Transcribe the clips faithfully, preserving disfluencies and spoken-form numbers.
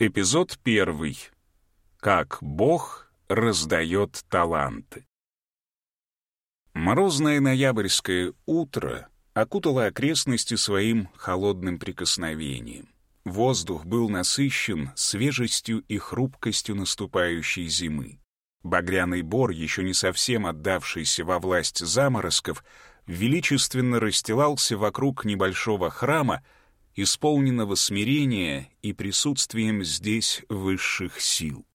Эпизод первый. Как Бог раздает таланты. Морозное ноябрьское утро окутало окрестности своим холодным прикосновением. Воздух был насыщен свежестью и хрупкостью наступающей зимы. Багряный бор, еще не совсем отдавшийся во власть заморозков, величественно расстилался вокруг небольшого храма, исполненного смирения и присутствием здесь высших сил.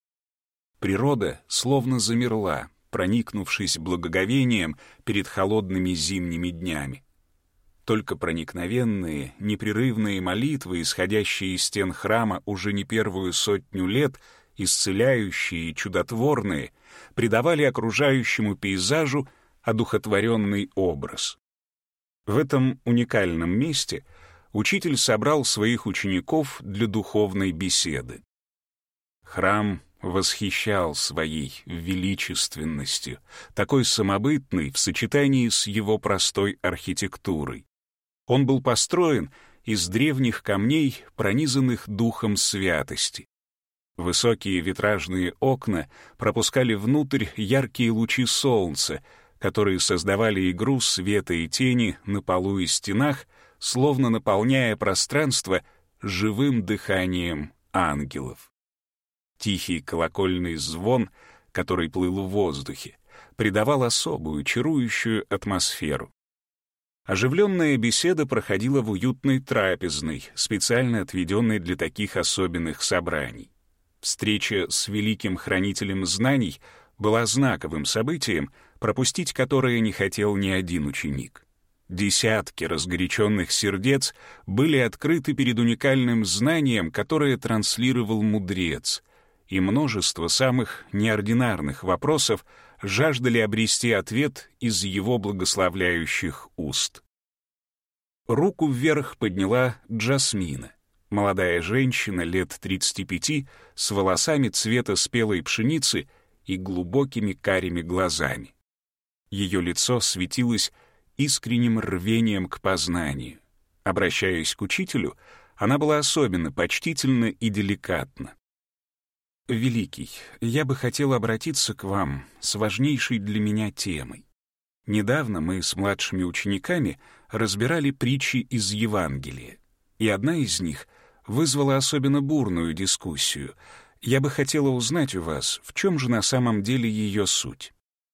Природа словно замерла, проникнувшись благоговением перед холодными зимними днями. Только проникновенные, непрерывные молитвы, исходящие из стен храма уже не первую сотню лет, исцеляющие и чудотворные, придавали окружающему пейзажу одухотворенный образ. В этом уникальном месте учитель собрал своих учеников для духовной беседы. Храм восхищал своей величественностью, такой самобытной в сочетании с его простой архитектурой. Он был построен из древних камней, пронизанных духом святости. Высокие витражные окна пропускали внутрь яркие лучи солнца, которые создавали игру света и тени на полу и стенах, словно наполняя пространство живым дыханием ангелов. Тихий колокольный звон, который плыл в воздухе, придавал особую, чарующую атмосферу. Оживленная беседа проходила в уютной трапезной, специально отведенной для таких особенных собраний. Встреча с великим хранителем знаний была знаковым событием, пропустить которое не хотел ни один ученик. Десятки разгоряченных сердец были открыты перед уникальным знанием, которое транслировал мудрец, и множество самых неординарных вопросов жаждали обрести ответ из его благословляющих уст. Руку вверх подняла Джасмина, молодая женщина лет тридцати пяти с волосами цвета спелой пшеницы и глубокими карими глазами. Ее лицо светилось искренним рвением к познанию. Обращаясь к учителю, она была особенно почтительна и деликатна. «Великий, я бы хотел обратиться к вам с важнейшей для меня темой. Недавно мы с младшими учениками разбирали притчи из Евангелия, и одна из них вызвала особенно бурную дискуссию. Я бы хотела узнать у вас, в чем же на самом деле ее суть».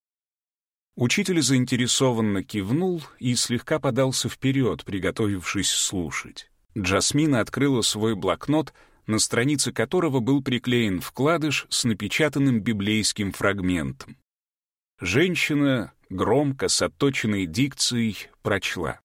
Учитель заинтересованно кивнул и слегка подался вперед, приготовившись слушать. Джасмина открыла свой блокнот, на странице которого был приклеен вкладыш с напечатанным библейским фрагментом. Женщина громко, с отточенной дикцией, прочла: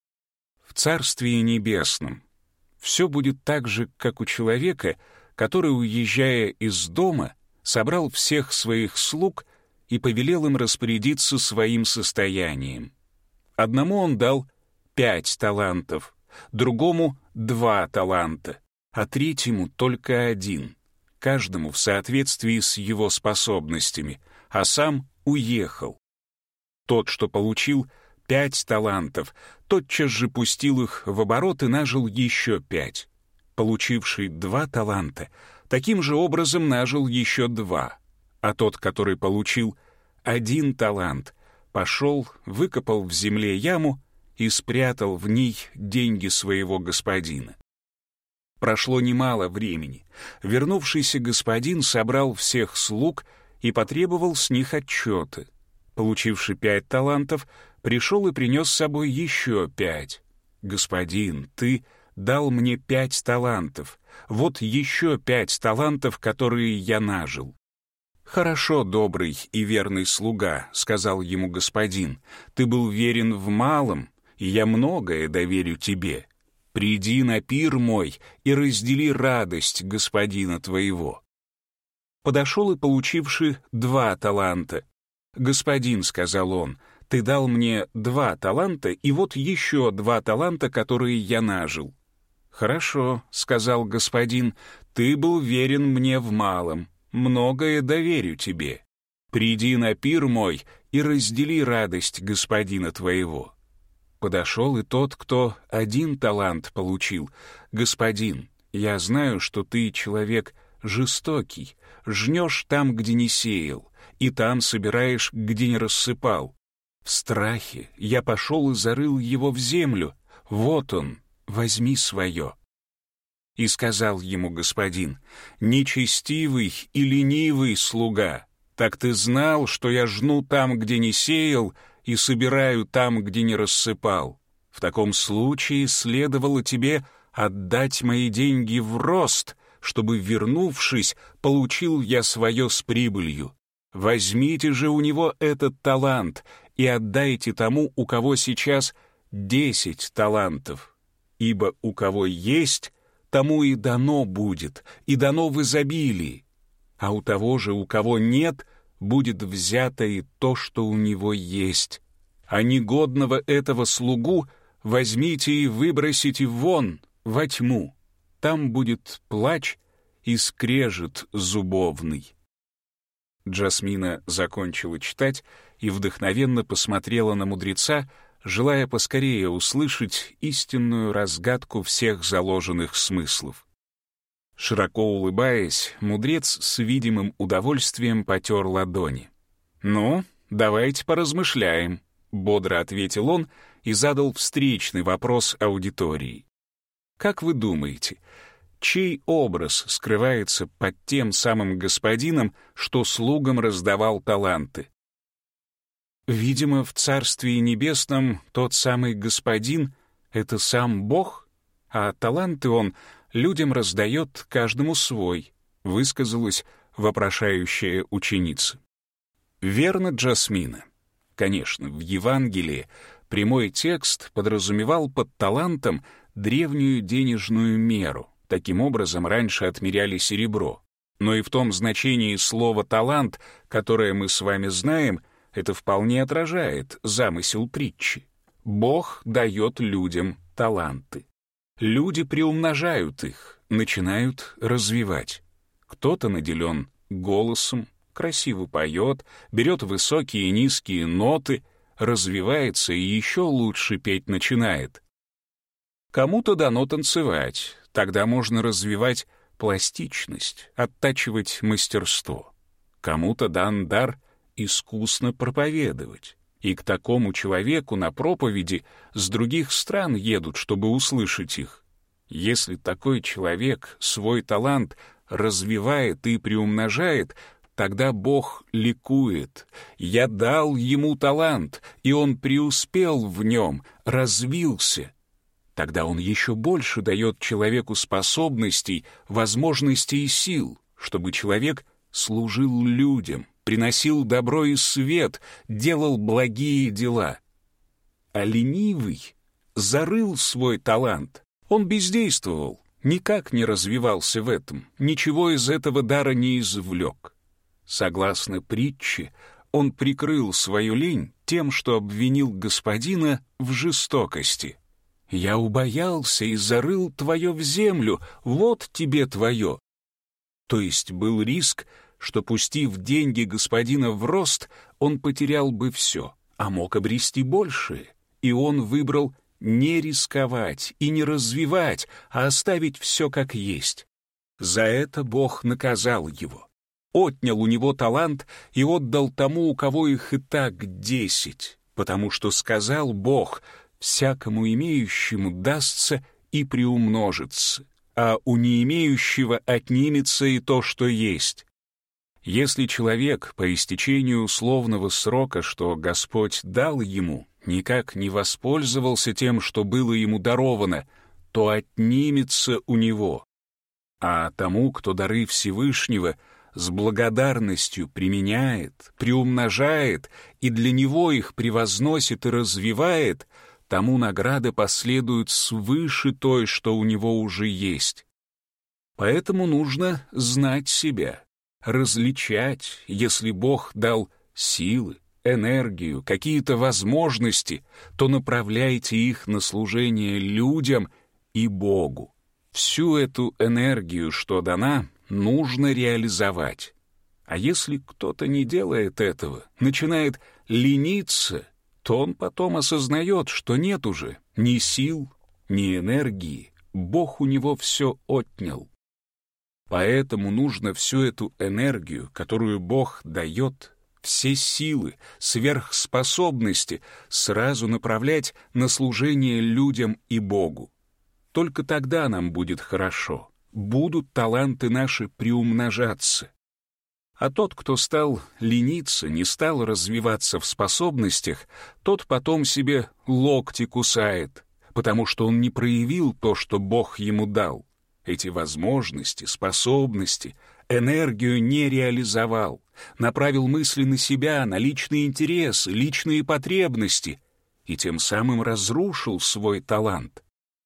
«В Царствии Небесном все будет так же, как у человека, который, уезжая из дома, собрал всех своих слуг и повелел им распорядиться своим состоянием. Одному он дал пять талантов, другому — два таланта, а третьему только один, каждому в соответствии с его способностями, а сам уехал. Тот, что получил пять талантов, тотчас же пустил их в оборот и нажил еще пять. Получивший два таланта, таким же образом нажил еще два, а тот, который получил один талант, пошел, выкопал в земле яму и спрятал в ней деньги своего господина. Прошло немало времени. Вернувшийся господин собрал всех слуг и потребовал с них отчеты. Получивший пять талантов, пришел и принес с собой еще пять. «Господин, ты дал мне пять талантов. Вот еще пять талантов, которые я нажил». «Хорошо, добрый и верный слуга», — сказал ему господин, «ты был верен в малом, и я многое доверю тебе. Приди на пир мой и раздели радость господина твоего». Подошел и получивший два таланта. «Господин», — сказал он, — «ты дал мне два таланта, и вот еще два таланта, которые я нажил». «Хорошо», — сказал господин, — «ты был верен мне в малом, многое доверю тебе. Приди на пир мой и раздели радость господина твоего». Подошел и тот, кто один талант получил. «Господин, Я знаю, что ты человек жестокий, жнешь там, где не сеял, и там собираешь, где не рассыпал. В страхе я пошел и зарыл его в землю. Вот он, возьми свое». И сказал ему господин: «Нечестивый и ленивый слуга, так ты знал, что я жну там, где не сеял, и собираю там, где не рассыпал. В таком случае следовало тебе отдать мои деньги в рост, чтобы, вернувшись, получил я свое с прибылью. Возьмите же у него этот талант и отдайте тому, у кого сейчас десять талантов. Ибо у кого есть, тому и дано будет, и дано в изобилии. А у того же, у кого нет, будет взято и то, что у него есть. А негодного этого слугу возьмите и выбросите вон, во тьму. Там будет плач и скрежет зубовный». Джасмина закончила читать и вдохновенно посмотрела на мудреца, желая поскорее услышать истинную разгадку всех заложенных смыслов. Широко улыбаясь, мудрец с видимым удовольствием потер ладони. «Ну, давайте поразмышляем», — бодро ответил он и задал встречный вопрос аудитории. «Как вы думаете, чей образ скрывается под тем самым господином, что слугам раздавал таланты?» «Видимо, в Царстве Небесном тот самый господин — это сам Бог, а таланты он людям раздает каждому свой», — высказалась вопрошающая ученица. «Верно, Джасмина. Конечно, в Евангелии прямой текст подразумевал под талантом древнюю денежную меру. Таким образом, раньше отмеряли серебро. Но и в том значении слова «талант», которое мы с вами знаем, это вполне отражает замысел притчи. Бог дает людям таланты. Люди приумножают их, начинают развивать. Кто-то наделен голосом, красиво поет, берет высокие и низкие ноты, развивается и еще лучше петь начинает. Кому-то дано танцевать, тогда можно развивать пластичность, оттачивать мастерство. Кому-то дан дар искусно проповедовать, и к такому человеку на проповеди с других стран едут, чтобы услышать их. Если такой человек свой талант развивает и приумножает, тогда Бог ликует. «Я дал ему талант, и он преуспел в нем, развился». Тогда он еще больше дает человеку способностей, возможностей и сил, чтобы человек служил людям, приносил добро и свет, делал благие дела. А ленивый зарыл свой талант. Он бездействовал, никак не развивался в этом, ничего из этого дара не извлек. Согласно притче, он прикрыл свою лень тем, что обвинил господина в жестокости. «Я убоялся и зарыл твое в землю, вот тебе твое». То есть был риск, что, пустив деньги господина в рост, он потерял бы все, а мог обрести большее. И он выбрал не рисковать и не развивать, а оставить все как есть. За это Бог наказал его. Отнял у него талант и отдал тому, у кого их и так десять, потому что сказал Бог: «Всякому имеющему дастся и приумножится, а у не имеющего отнимется и то, что есть». Если человек по истечению условного срока, что Господь дал ему, никак не воспользовался тем, что было ему даровано, то отнимется у него. А тому, кто дары Всевышнего с благодарностью применяет, приумножает и для него их превозносит и развивает, тому награда последует свыше той, что у него уже есть. Поэтому нужно знать себя, различать, если Бог дал силы, энергию, какие-то возможности, то направляйте их на служение людям и Богу. Всю эту энергию, что дана, нужно реализовать. А если кто-то не делает этого, начинает лениться, то он потом осознает, что нет уже ни сил, ни энергии, Бог у него все отнял. Поэтому нужно всю эту энергию, которую Бог дает, все силы, сверхспособности сразу направлять на служение людям и Богу. Только тогда нам будет хорошо, будут таланты наши приумножаться. А тот, кто стал лениться, не стал развиваться в способностях, тот потом себе локти кусает, потому что он не проявил то, что Бог ему дал. Эти возможности, способности, энергию не реализовал, направил мысли на себя, на личные интересы, личные потребности и тем самым разрушил свой талант.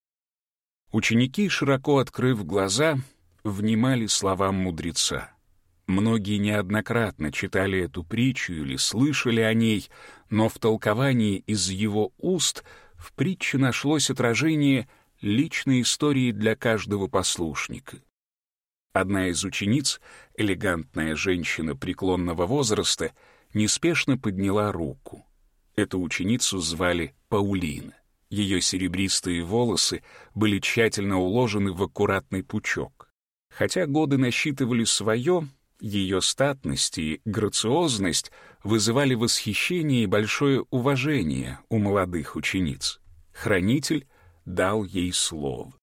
Ученики, широко открыв глаза, внимали словам мудреца. Многие неоднократно читали эту притчу или слышали о ней, но в толковании из его уст в притче нашлось отражение личной истории для каждого послушника. Одна из учениц, элегантная женщина преклонного возраста, неспешно подняла руку. Эту ученицу звали Паулина. Ее серебристые волосы были тщательно уложены в аккуратный пучок. Хотя годы насчитывали свое, ее статность и грациозность вызывали восхищение и большое уважение у молодых учениц. Хранитель дал ей слово.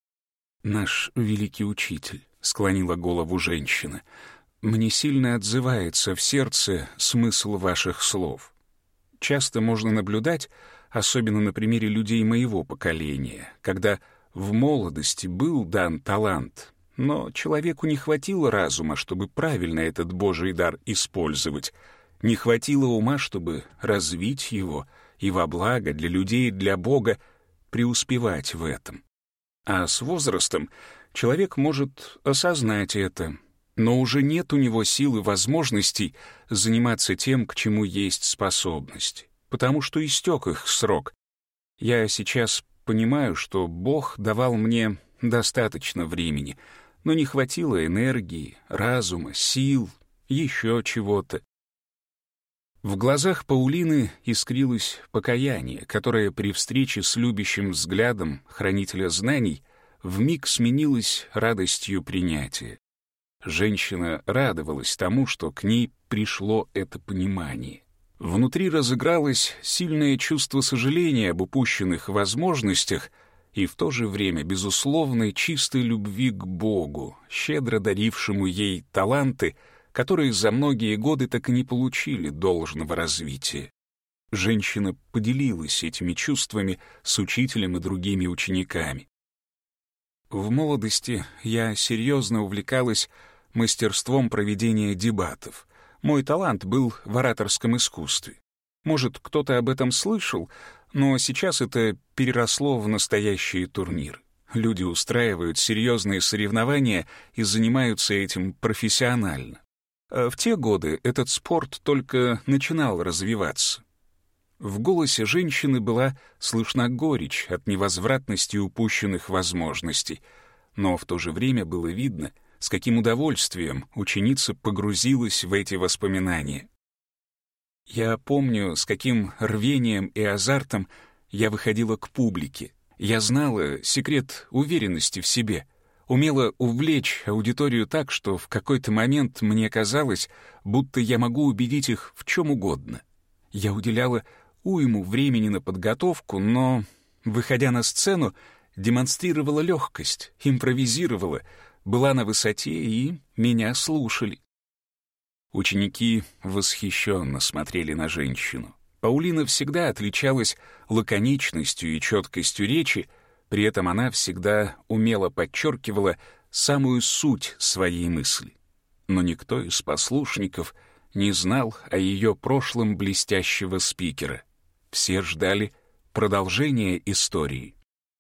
«Наш великий учитель», — склонила голову женщина, — «мне сильно отзывается в сердце смысл ваших слов. Часто можно наблюдать, особенно на примере людей моего поколения, когда в молодости был дан талант, но человеку не хватило разума, чтобы правильно этот Божий дар использовать, не хватило ума, чтобы развить его и во благо для людей и для Бога преуспевать в этом. А с возрастом человек может осознать это, но уже нет у него сил и возможностей заниматься тем, к чему есть способность, потому что истек их срок. Я сейчас понимаю, что Бог давал мне достаточно времени, но не хватило энергии, разума, сил, еще чего-то. В глазах Паулины искрилось покаяние, которое при встрече с любящим взглядом хранителя знаний вмиг сменилось радостью принятия. Женщина радовалась тому, что к ней пришло это понимание. Внутри разыгралось сильное чувство сожаления об упущенных возможностях и в то же время безусловной чистой любви к Богу, щедро дарившему ей таланты, которые за многие годы так и не получили должного развития. Женщина поделилась этими чувствами с учителем и другими учениками. В молодости я серьезно увлекалась мастерством проведения дебатов. Мой талант был в ораторском искусстве. Может, кто-то об этом слышал, но сейчас это переросло в настоящие турниры. Люди устраивают серьезные соревнования и занимаются этим профессионально. А в те годы этот спорт только начинал развиваться. В голосе женщины была слышна горечь от невозвратности упущенных возможностей, но в то же время было видно, с каким удовольствием ученица погрузилась в эти воспоминания. Я помню, с каким рвением и азартом я выходила к публике. Я знала секрет уверенности в себе, умела увлечь аудиторию так, что в какой-то момент мне казалось, будто я могу убедить их в чем угодно. Я уделяла уйму времени на подготовку, но, выходя на сцену, демонстрировала легкость, импровизировала, была на высоте, и меня слушали. Ученики восхищенно смотрели на женщину. Паулина всегда отличалась лаконичностью и четкостью речи, при этом она всегда умело подчеркивала самую суть своей мысли. Но никто из послушников не знал о ее прошлом блестящего спикера. Все ждали продолжения истории.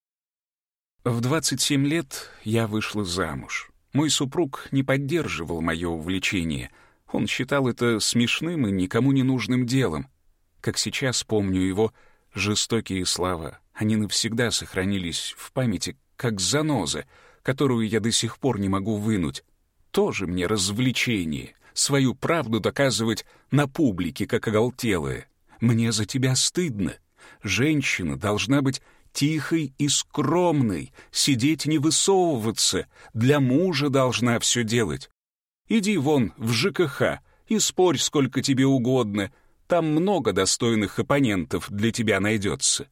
В двадцать семь лет я вышла замуж. Мой супруг не поддерживал мое увлечение. Он считал это смешным и никому не нужным делом. Как сейчас помню его жестокие слова. Они навсегда сохранились в памяти, как заноза, которую я до сих пор не могу вынуть. Тоже мне развлечение. Свою правду доказывать на публике, как оголтелая. Мне за тебя стыдно. Женщина должна быть тихой и скромной, сидеть не высовываться, для мужа должна все делать. Иди вон в ЖКХ и спорь сколько тебе угодно, там много достойных оппонентов для тебя найдется».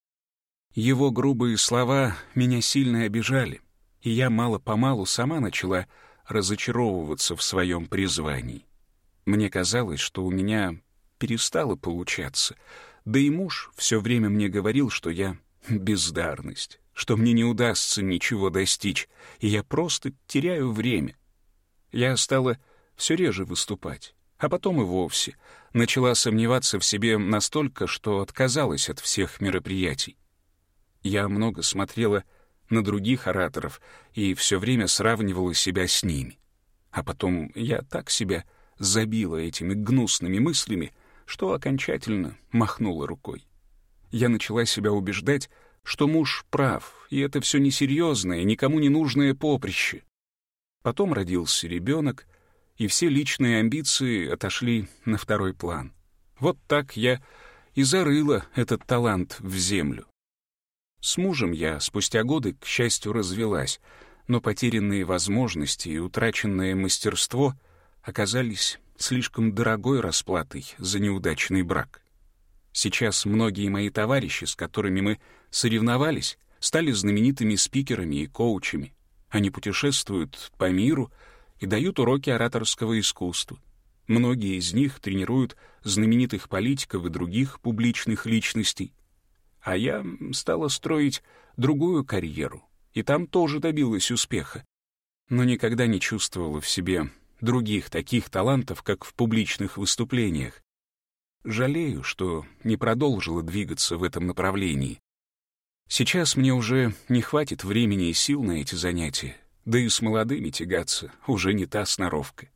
Его грубые слова меня сильно обижали, и я мало-помалу сама начала разочаровываться в своем призвании. Мне казалось, что у меня перестало получаться, да и муж все время мне говорил, что я бездарность, что мне не удастся ничего достичь, и я просто теряю время. Я стала все реже выступать, а потом и вовсе начала сомневаться в себе настолько, что отказалась от всех мероприятий. Я много смотрела на других ораторов и все время сравнивала себя с ними. А потом я так себя забила этими гнусными мыслями, что окончательно махнула рукой. Я начала себя убеждать, что муж прав, и это все несерьезное, никому не нужное поприще. Потом родился ребенок, и все личные амбиции отошли на второй план. Вот так я и зарыла этот талант в землю. С мужем я спустя годы, к счастью, развелась, но потерянные возможности и утраченное мастерство оказались слишком дорогой расплатой за неудачный брак. Сейчас многие мои товарищи, с которыми мы соревновались, стали знаменитыми спикерами и коучами. Они путешествуют по миру и дают уроки ораторского искусства. Многие из них тренируют знаменитых политиков и других публичных личностей. А я стала строить другую карьеру, и там тоже добилась успеха, но никогда не чувствовала в себе других таких талантов, как в публичных выступлениях. Жалею, что не продолжила двигаться в этом направлении. Сейчас мне уже не хватит времени и сил на эти занятия, да и с молодыми тягаться уже не та сноровка.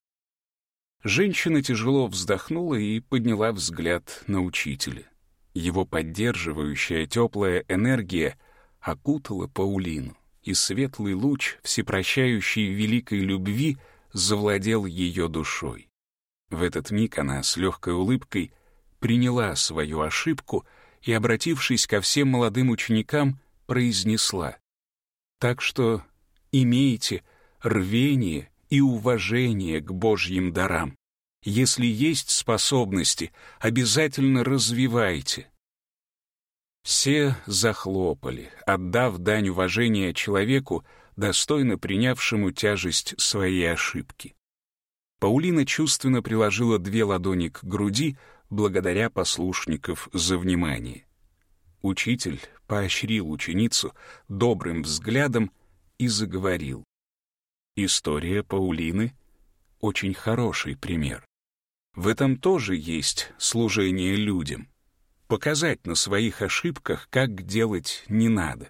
Женщина тяжело вздохнула и подняла взгляд на учителя. Его поддерживающая теплая энергия окутала Паулину, и светлый луч всепрощающей великой любви завладел ее душой. В этот миг она с легкой улыбкой приняла свою ошибку и, обратившись ко всем молодым ученикам, произнесла: «Так что имейте рвение и уважение к Божьим дарам. Если есть способности, обязательно развивайте». Все захлопали, отдав дань уважения человеку, достойно принявшему тяжесть своей ошибки. Паулина чувственно приложила две ладони к груди, благодаря послушников за внимание. Учитель поощрил ученицу добрым взглядом и заговорил: «История Паулины — очень хороший пример. В этом тоже есть служение людям. Показать на своих ошибках, как делать не надо».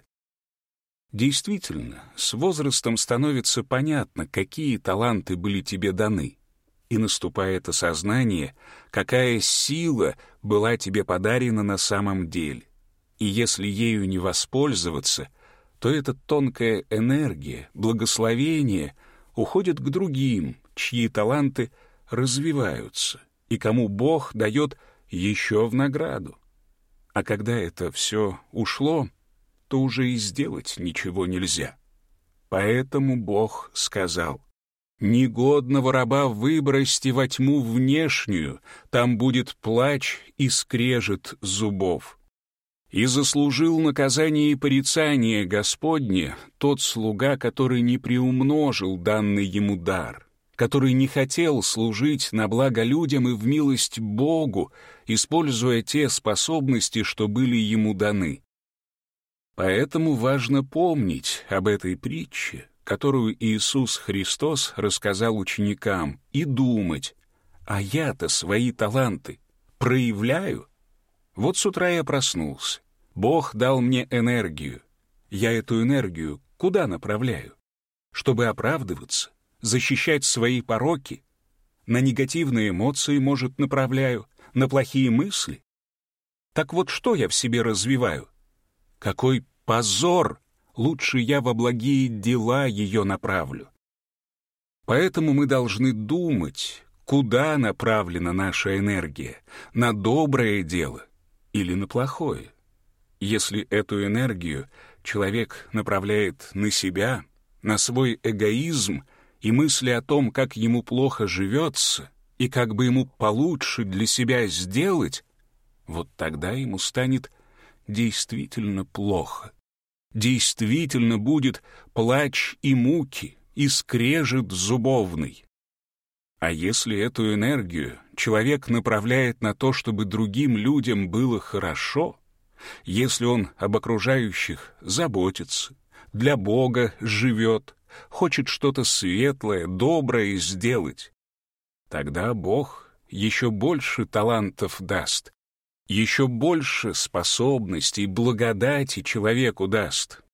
Действительно, с возрастом становится понятно, какие таланты были тебе даны, и наступает осознание, какая сила была тебе подарена на самом деле. И если ею не воспользоваться, то эта тонкая энергия, благословение уходит к другим, чьи таланты развиваются, и кому Бог дает еще в награду. А когда это все ушло, то уже и сделать ничего нельзя. Поэтому Бог сказал: «Негодного раба выбросьте во тьму внешнюю, там будет плач и скрежет зубов». И заслужил наказание и порицание Господне тот слуга, который не приумножил данный ему дар, который не хотел служить на благо людям и в милость Богу, используя те способности, что были ему даны. Поэтому важно помнить об этой притче, которую Иисус Христос рассказал ученикам, и думать: а я-то свои таланты проявляю? Вот с утра я проснулся. Бог дал мне энергию. Я эту энергию куда направляю? Чтобы оправдываться, защищать свои пороки? На негативные эмоции, может, направляю, на плохие мысли? Так вот, что я в себе развиваю? Какой позор! Лучше я во благие дела ее направлю. Поэтому мы должны думать, куда направлена наша энергия, на доброе дело или на плохое. Если эту энергию человек направляет на себя, на свой эгоизм и мысли о том, как ему плохо живется и как бы ему получше для себя сделать, вот тогда ему станет действительно плохо. Действительно будет плач и муки, и скрежет зубовный. А если эту энергию человек направляет на то, чтобы другим людям было хорошо, если он об окружающих заботится, для Бога живет, хочет что-то светлое, доброе сделать, тогда Бог еще больше талантов даст, еще больше способностей, благодати человеку даст.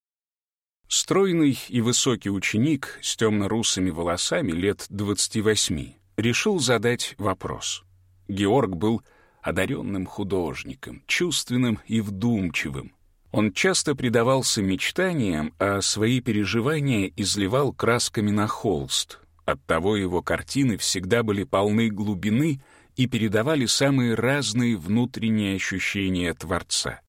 Стройный и высокий ученик с темно-русыми волосами лет двадцати восьми решил задать вопрос. Георг был одаренным художником, чувственным и вдумчивым. Он часто предавался мечтаниям, а свои переживания изливал красками на холст. Оттого его картины всегда были полны глубины и передавали самые разные внутренние ощущения Творца.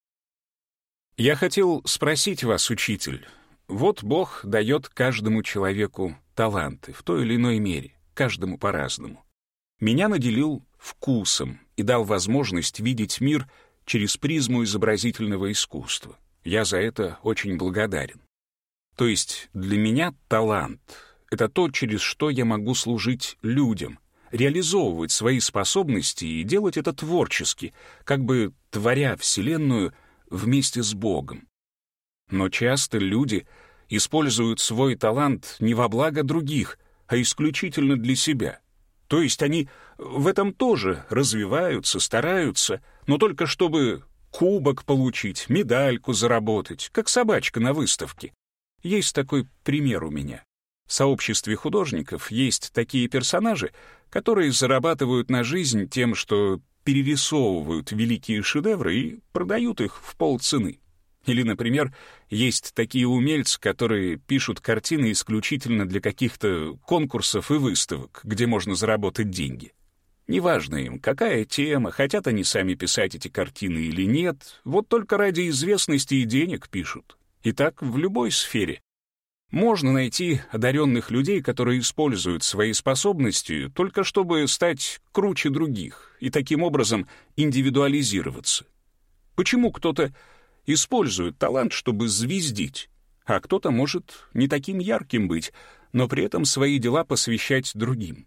«Я хотел спросить вас, учитель, вот Бог дает каждому человеку таланты в той или иной мере, каждому по-разному. Меня наделил вкусом и дал возможность видеть мир через призму изобразительного искусства. Я за это очень благодарен. То есть для меня талант — это то, через что я могу служить людям, реализовывать свои способности и делать это творчески, как бы творя Вселенную вместе с Богом. Но часто люди используют свой талант не во благо других, а исключительно для себя. То есть они в этом тоже развиваются, стараются, но только чтобы кубок получить, медальку заработать, как собачка на выставке. Есть такой пример у меня. В сообществе художников есть такие персонажи, которые зарабатывают на жизнь тем, что перерисовывают великие шедевры и продают их в полцены. Или, например, есть такие умельцы, которые пишут картины исключительно для каких-то конкурсов и выставок, где можно заработать деньги. Неважно им, какая тема, хотят они сами писать эти картины или нет, вот только ради известности и денег пишут. И так в любой сфере. Можно найти одаренных людей, которые используют свои способности только чтобы стать круче других и таким образом индивидуализироваться. Почему кто-то использует талант, чтобы звездить, а кто-то может не таким ярким быть, но при этом свои дела посвящать другим?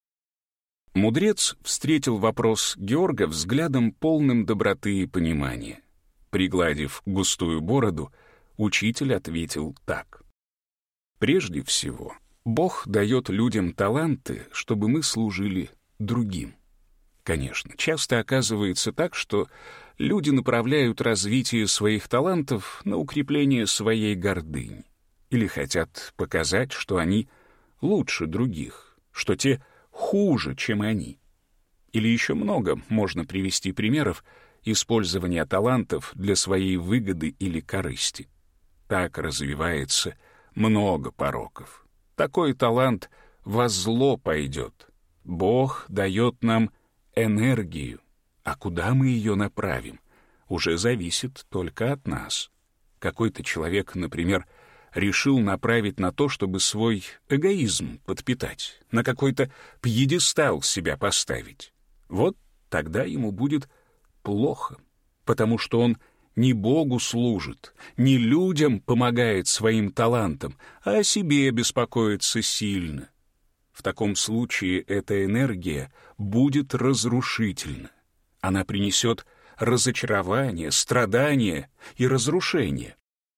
Мудрец встретил вопрос Георга взглядом полным доброты и понимания. Пригладив густую бороду, учитель ответил так. Прежде всего, Бог дает людям таланты, чтобы мы служили другим. Конечно, часто оказывается так, что люди направляют развитие своих талантов на укрепление своей гордыни или хотят показать, что они лучше других, что те хуже, чем они. Или еще много можно привести примеров использования талантов для своей выгоды или корысти. Так развивается много пороков. Такой талант во зло пойдет. Бог дает нам энергию, а куда мы ее направим, уже зависит только от нас. Какой-то человек, например, решил направить на то, чтобы свой эгоизм подпитать, на какой-то пьедестал себя поставить. Вот тогда ему будет плохо, потому что он не Богу служит, не людям помогает своим талантом, а о себе беспокоится сильно. В таком случае эта энергия будет разрушительна. Она принесет разочарование, страдание и разрушение.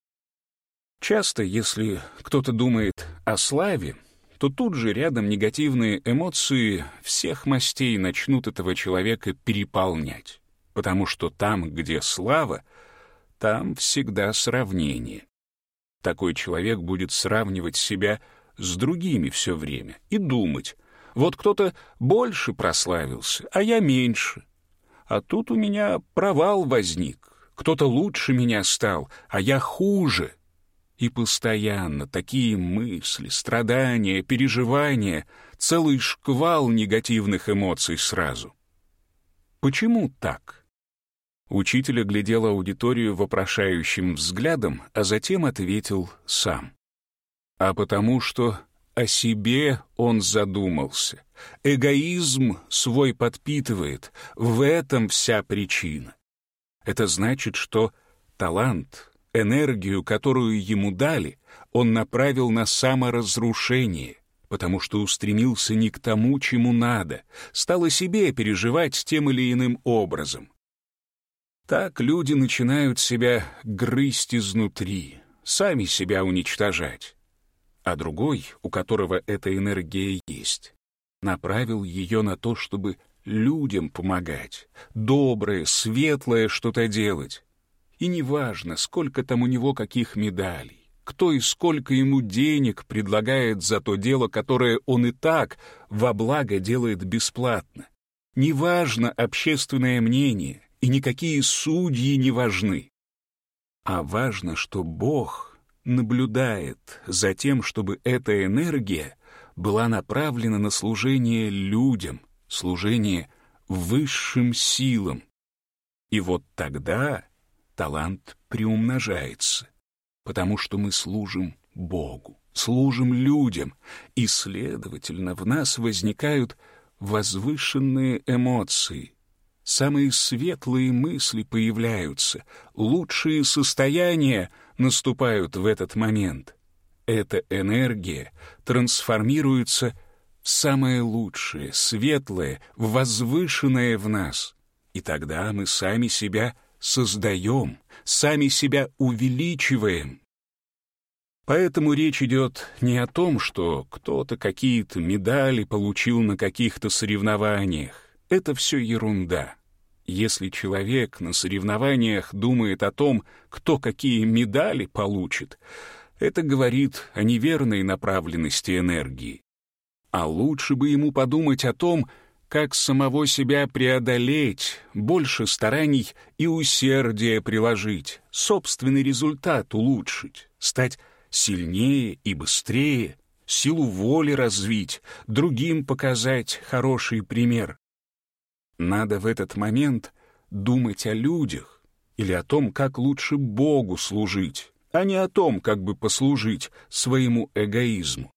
Часто, если кто-то думает о славе, то тут же рядом негативные эмоции всех мастей начнут этого человека переполнять, потому что там, где слава, там всегда сравнение. Такой человек будет сравнивать себя с другими все время и думать: вот кто-то больше прославился, а я меньше. А тут у меня провал возник, кто-то лучше меня стал, а я хуже. И постоянно такие мысли, страдания, переживания, целый шквал негативных эмоций сразу. Почему так? Учитель оглядел аудиторию вопрошающим взглядом, а затем ответил сам. А потому что о себе он задумался. Эгоизм свой подпитывает, в этом вся причина. Это значит, что талант, энергию, которую ему дали, он направил на саморазрушение, потому что устремился не к тому, чему надо, стал о себе переживать тем или иным образом. Так люди начинают себя грызть изнутри, сами себя уничтожать. А другой, у которого эта энергия есть, направил ее на то, чтобы людям помогать, доброе, светлое что-то делать. И неважно, сколько там у него каких медалей, кто и сколько ему денег предлагает за то дело, которое он и так во благо делает бесплатно. Неважно общественное мнение, и никакие судьи не важны. А важно, что Бог наблюдает за тем, чтобы эта энергия была направлена на служение людям, служение высшим силам. И вот тогда талант приумножается, потому что мы служим Богу, служим людям, и, следовательно, в нас возникают возвышенные эмоции, самые светлые мысли появляются, лучшие состояния наступают в этот момент. Эта энергия трансформируется в самое лучшее, светлое, возвышенное в нас. И тогда мы сами себя создаем, сами себя увеличиваем. Поэтому речь идет не о том, что кто-то какие-то медали получил на каких-то соревнованиях. Это все ерунда. Если человек на соревнованиях думает о том, кто какие медали получит, это говорит о неверной направленности энергии. А лучше бы ему подумать о том, как самого себя преодолеть, больше стараний и усердия приложить, собственный результат улучшить, стать сильнее и быстрее, силу воли развить, другим показать хороший пример. Надо в этот момент думать о людях или о том, как лучше Богу служить, а не о том, как бы послужить своему эгоизму.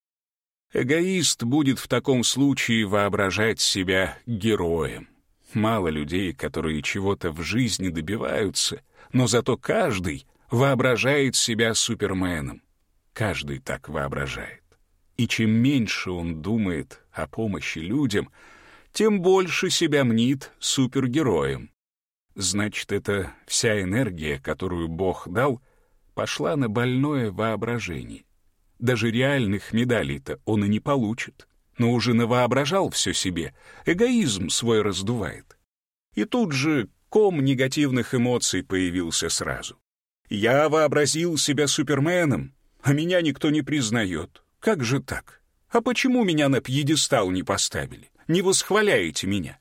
Эгоист будет в таком случае воображать себя героем. Мало людей, которые чего-то в жизни добиваются, но зато каждый воображает себя суперменом. Каждый так воображает. И чем меньше он думает о помощи людям, тем больше себя мнит супергероем. Значит, это вся энергия, которую Бог дал, пошла на больное воображение. Даже реальных медалей-то он и не получит, но уже навоображал все себе, эгоизм свой раздувает. И тут же ком негативных эмоций появился сразу. Я вообразил себя суперменом, а меня никто не признает. Как же так? А почему меня на пьедестал не поставили? Не восхваляете меня?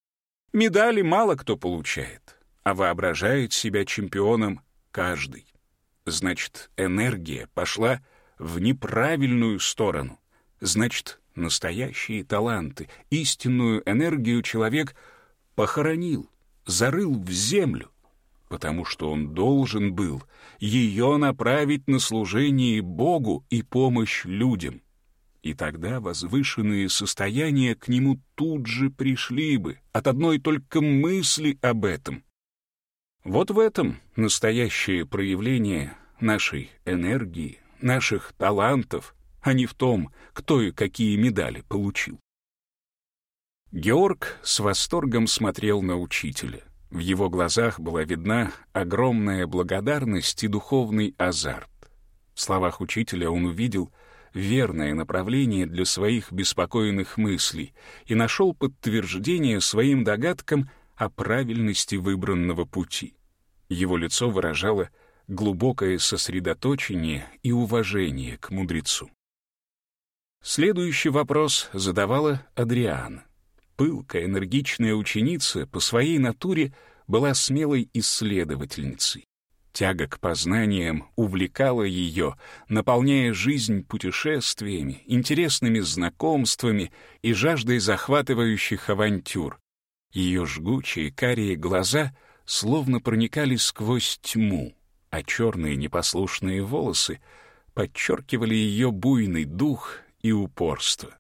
Медали мало кто получает, а воображает себя чемпионом каждый. Значит, энергия пошла в неправильную сторону. Значит, настоящие таланты, истинную энергию человек похоронил, зарыл в землю, потому что он должен был ее направить на служение Богу и помощь людям. И тогда возвышенные состояния к нему тут же пришли бы от одной только мысли об этом. Вот в этом настоящее проявление нашей энергии, наших талантов, а не в том, кто и какие медали получил. Георг с восторгом смотрел на учителя. В его глазах была видна огромная благодарность и духовный азарт. В словах учителя он увидел верное направление для своих беспокойных мыслей и нашел подтверждение своим догадкам о правильности выбранного пути. Его лицо выражало глубокое сосредоточение и уважение к мудрецу. Следующий вопрос задавала Адриана. Пылкая, энергичная ученица по своей натуре была смелой исследовательницей. Тяга к познаниям увлекала ее, наполняя жизнь путешествиями, интересными знакомствами и жаждой захватывающих авантюр. Ее жгучие карие глаза словно проникали сквозь тьму, а черные непослушные волосы подчеркивали ее буйный дух и упорство.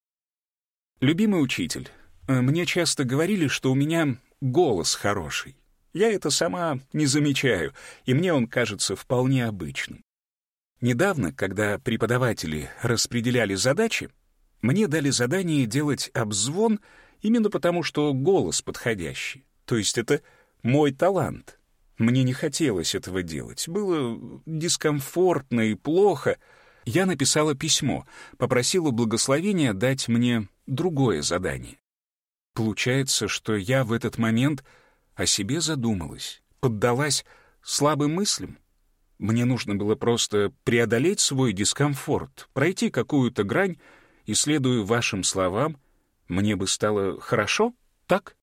Любимый учитель, мне часто говорили, что у меня голос хороший. Я это сама не замечаю, и мне он кажется вполне обычным. Недавно, когда преподаватели распределяли задачи, мне дали задание делать обзвон именно потому, что голос подходящий. То есть это мой талант. Мне не хотелось этого делать. Было дискомфортно и плохо. Я написала письмо, попросила благословения дать мне другое задание. Получается, что я в этот момент о себе задумалась, поддалась слабым мыслям. Мне нужно было просто преодолеть свой дискомфорт, пройти какую-то грань, и, следуя вашим словам, мне бы стало хорошо, так?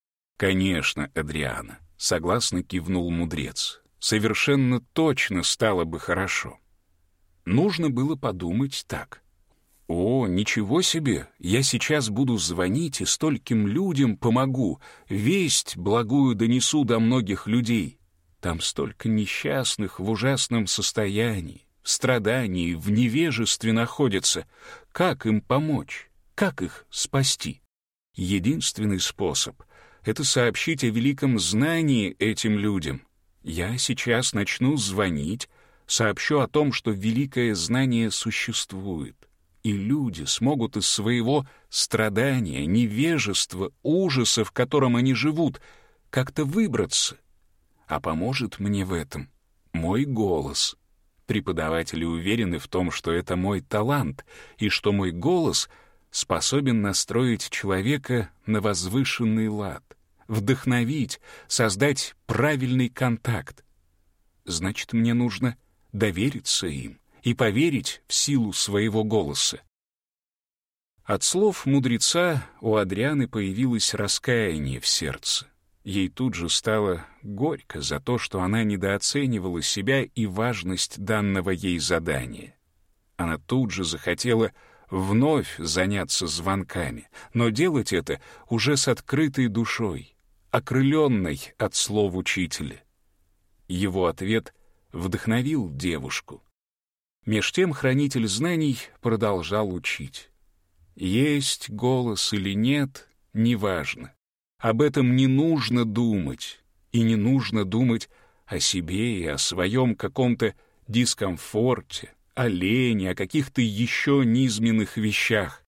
Конечно, Адриана, согласно кивнул мудрец. Совершенно точно стало бы хорошо. Нужно было подумать так. О, ничего себе, я сейчас буду звонить и стольким людям помогу, весть благую донесу до многих людей. Там столько несчастных в ужасном состоянии, в страдании, в невежестве находятся. Как им помочь? Как их спасти? Единственный способ — это сообщить о великом знании этим людям. Я сейчас начну звонить, сообщу о том, что великое знание существует, и люди смогут из своего страдания, невежества, ужаса, в котором они живут, как-то выбраться. А поможет мне в этом мой голос. Преподаватели уверены в том, что это мой талант, и что мой голос способен настроить человека на возвышенный лад, вдохновить, создать правильный контакт. Значит, мне нужно довериться им и поверить в силу своего голоса. От слов мудреца у Адрианы появилось раскаяние в сердце. Ей тут же стало горько за то, что она недооценивала себя и важность данного ей задания. Она тут же захотела вновь заняться звонками, но делать это уже с открытой душой, окрыленной от слов учителя. Его ответ вдохновил девушку. Меж тем хранитель знаний продолжал учить. Есть голос или нет, неважно. Об этом не нужно думать, и не нужно думать о себе и о своем каком-то дискомфорте, о лени, о каких-то еще низменных вещах.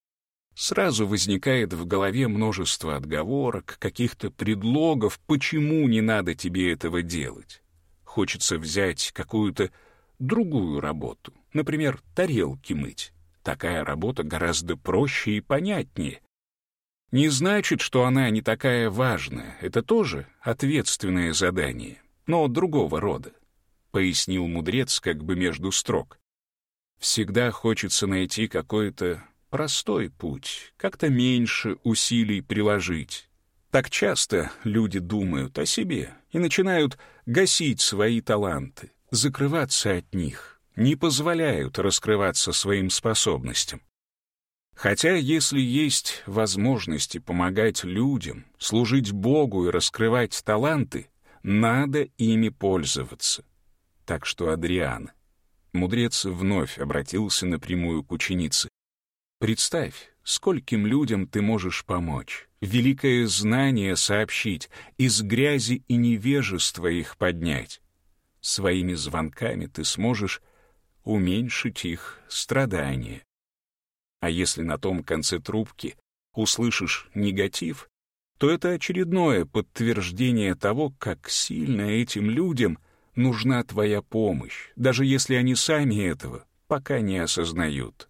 Сразу возникает в голове множество отговорок, каких-то предлогов, почему не надо тебе этого делать. Хочется взять какую-то другую работу, например, тарелки мыть. Такая работа гораздо проще и понятнее. Не значит, что она не такая важная, это тоже ответственное задание, но другого рода, пояснил мудрец как бы между строк. Всегда хочется найти какой-то простой путь, как-то меньше усилий приложить. Так часто люди думают о себе и начинают гасить свои таланты, закрываться от них, не позволяют раскрываться своим способностям. Хотя если есть возможности помогать людям, служить Богу и раскрывать таланты, надо ими пользоваться. Так что, Адриана, мудрец вновь обратился напрямую к ученице. Представь, скольким людям ты можешь помочь, великое знание сообщить, из грязи и невежества их поднять. Своими звонками ты сможешь уменьшить их страдания. А если на том конце трубки услышишь негатив, то это очередное подтверждение того, как сильно этим людям нужна твоя помощь, даже если они сами этого пока не осознают.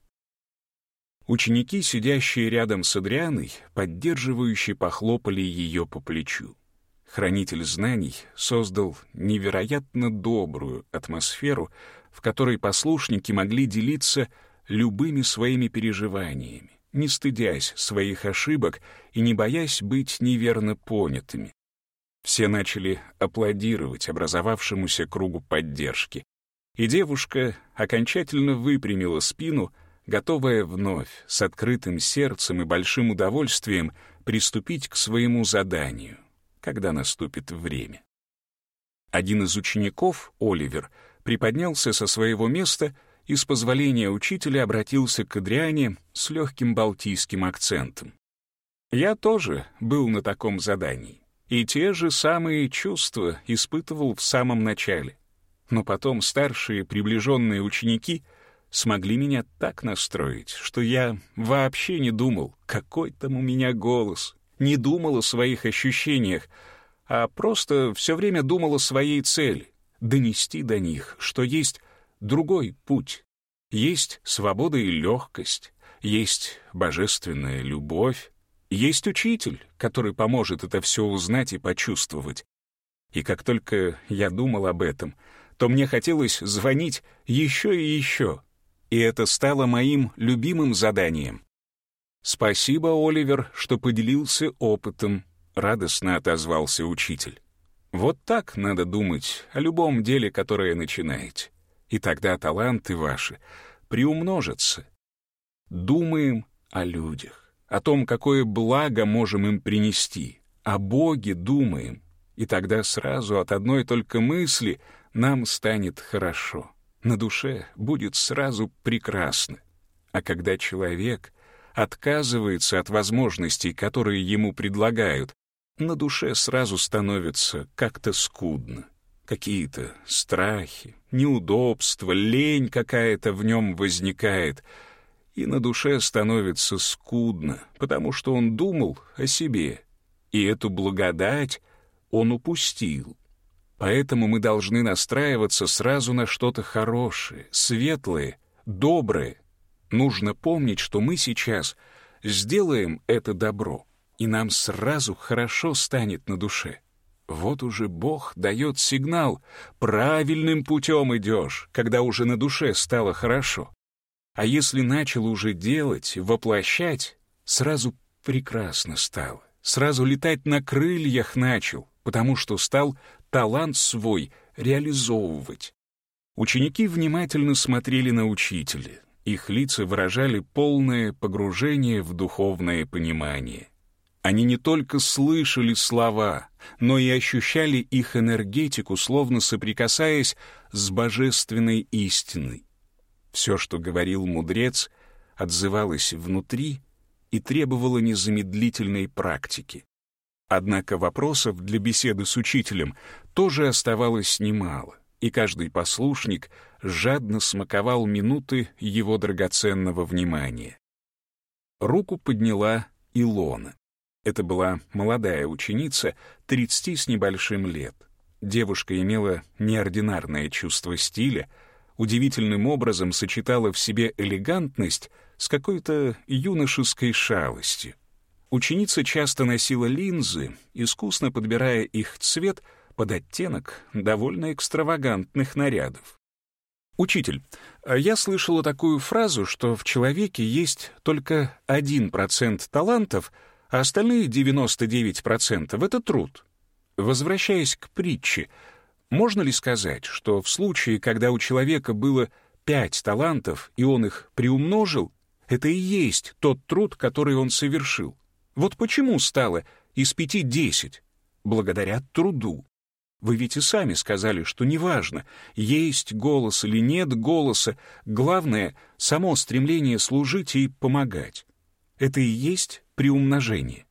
Ученики, сидящие рядом с Адрианой, поддерживающе похлопали ее по плечу. Хранитель знаний создал невероятно добрую атмосферу, в которой послушники могли делиться любыми своими переживаниями, не стыдясь своих ошибок и не боясь быть неверно понятыми. Все начали аплодировать образовавшемуся кругу поддержки, и девушка окончательно выпрямила спину, готовая вновь с открытым сердцем и большим удовольствием приступить к своему заданию, когда наступит время. Один из учеников, Оливер, приподнялся со своего места и с позволения учителя обратился к Адриане с легким балтийским акцентом. Я тоже был на таком задании, и те же самые чувства испытывал в самом начале. Но потом старшие приближенные ученики смогли меня так настроить, что я вообще не думал, какой там у меня голос, не думал о своих ощущениях, а просто все время думал о своей цели — донести до них, что есть другой путь, есть свобода и легкость, есть божественная любовь, есть учитель, который поможет это все узнать и почувствовать. И как только я думал об этом, то мне хотелось звонить еще и еще, и это стало моим любимым заданием. «Спасибо, Оливер, что поделился опытом», — радостно отозвался учитель. «Вот так надо думать о любом деле, которое начинаете, и тогда таланты ваши приумножатся. Думаем о людях, о том, какое благо можем им принести, о Боге думаем, и тогда сразу от одной только мысли нам станет хорошо, на душе будет сразу прекрасно. А когда человек отказывается от возможностей, которые ему предлагают, на душе сразу становится как-то скудно. Какие-то страхи, неудобства, лень какая-то в нем возникает, и на душе становится скудно, потому что он думал о себе, и эту благодать он упустил. Поэтому мы должны настраиваться сразу на что-то хорошее, светлое, доброе. Нужно помнить, что мы сейчас сделаем это добро, и нам сразу хорошо станет на душе. Вот уже Бог дает сигнал: правильным путем идешь, когда уже на душе стало хорошо. А если начал уже делать, воплощать, сразу прекрасно стало, сразу летать на крыльях начал, потому что стал талант свой реализовывать. Ученики внимательно смотрели на учителя. Их лица выражали полное погружение в духовное понимание. Они не только слышали слова, но и ощущали их энергетику, словно соприкасаясь с божественной истиной. Все, что говорил мудрец, отзывалось внутри и требовало незамедлительной практики. Однако вопросов для беседы с учителем тоже оставалось немало, и каждый послушник жадно смаковал минуты его драгоценного внимания. Руку подняла Илона. Это была молодая ученица, тридцати с небольшим лет. Девушка имела неординарное чувство стиля, удивительным образом сочетала в себе элегантность с какой-то юношеской шалостью. Ученица часто носила линзы, искусно подбирая их цвет под оттенок довольно экстравагантных нарядов. «Учитель, я слышала такую фразу, что в человеке есть только один процент талантов, а остальные девяносто девять процентов — это труд. Возвращаясь к притче, можно ли сказать, что в случае, когда у человека было пять талантов, и он их приумножил, это и есть тот труд, который он совершил? Вот почему стало из пяти десять? Благодаря труду. Вы ведь и сами сказали, что неважно, есть голос или нет голоса, главное — само стремление служить и помогать. Это и есть приумножение.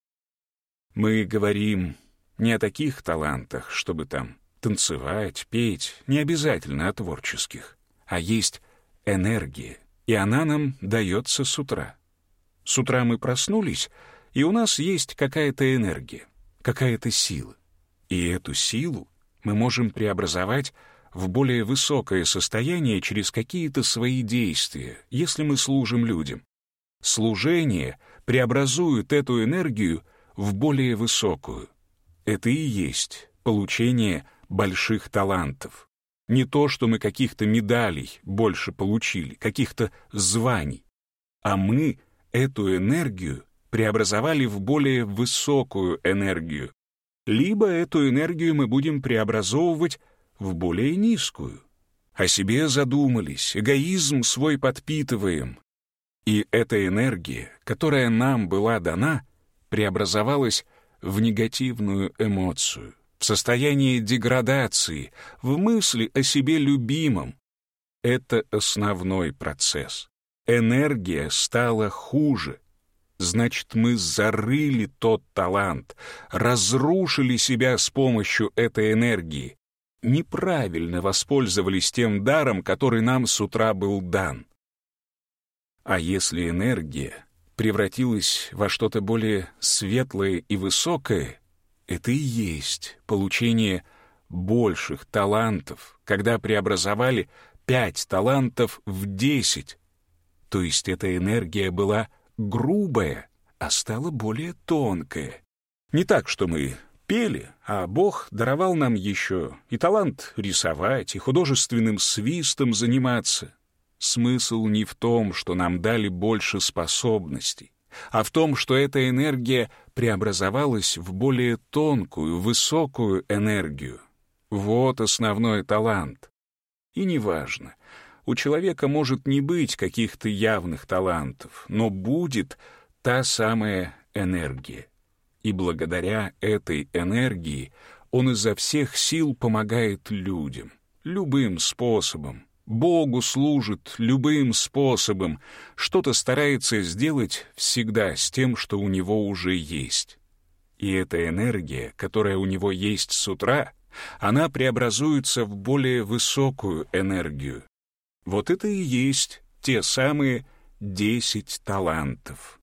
Мы говорим не о таких талантах, чтобы там танцевать, петь, не обязательно о творческих, а есть энергия, и она нам дается с утра. С утра мы проснулись, и у нас есть какая-то энергия, какая-то сила. И эту силу мы можем преобразовать в более высокое состояние через какие-то свои действия, если мы служим людям. Служение преобразует эту энергию в более высокую. Это и есть получение больших талантов. Не то, что мы каких-то медалей больше получили, каких-то званий, а мы эту энергию преобразовали в более высокую энергию. Либо эту энергию мы будем преобразовывать в более низкую. О себе задумались, эгоизм свой подпитываем. И эта энергия, которая нам была дана, преобразовалась в негативную эмоцию, в состоянии деградации, в мысли о себе любимом. Это основной процесс. Энергия стала хуже. Значит, мы зарыли тот талант, разрушили себя с помощью этой энергии, неправильно воспользовались тем даром, который нам с утра был дан. А если энергия превратилась во что-то более светлое и высокое, это и есть получение больших талантов, когда преобразовали пять талантов в десять. То есть эта энергия была грубая, а стала более тонкая. Не так, что мы пели, а Бог даровал нам еще и талант рисовать, и художественным свистом заниматься. Смысл не в том, что нам дали больше способностей, а в том, что эта энергия преобразовалась в более тонкую, высокую энергию. Вот основной талант. И неважно, у человека может не быть каких-то явных талантов, но будет та самая энергия. И благодаря этой энергии он изо всех сил помогает людям, любым способом, Богу служит любым способом, что-то старается сделать всегда с тем, что у него уже есть. И эта энергия, которая у него есть с утра, она преобразуется в более высокую энергию. Вот это и есть те самые десять талантов.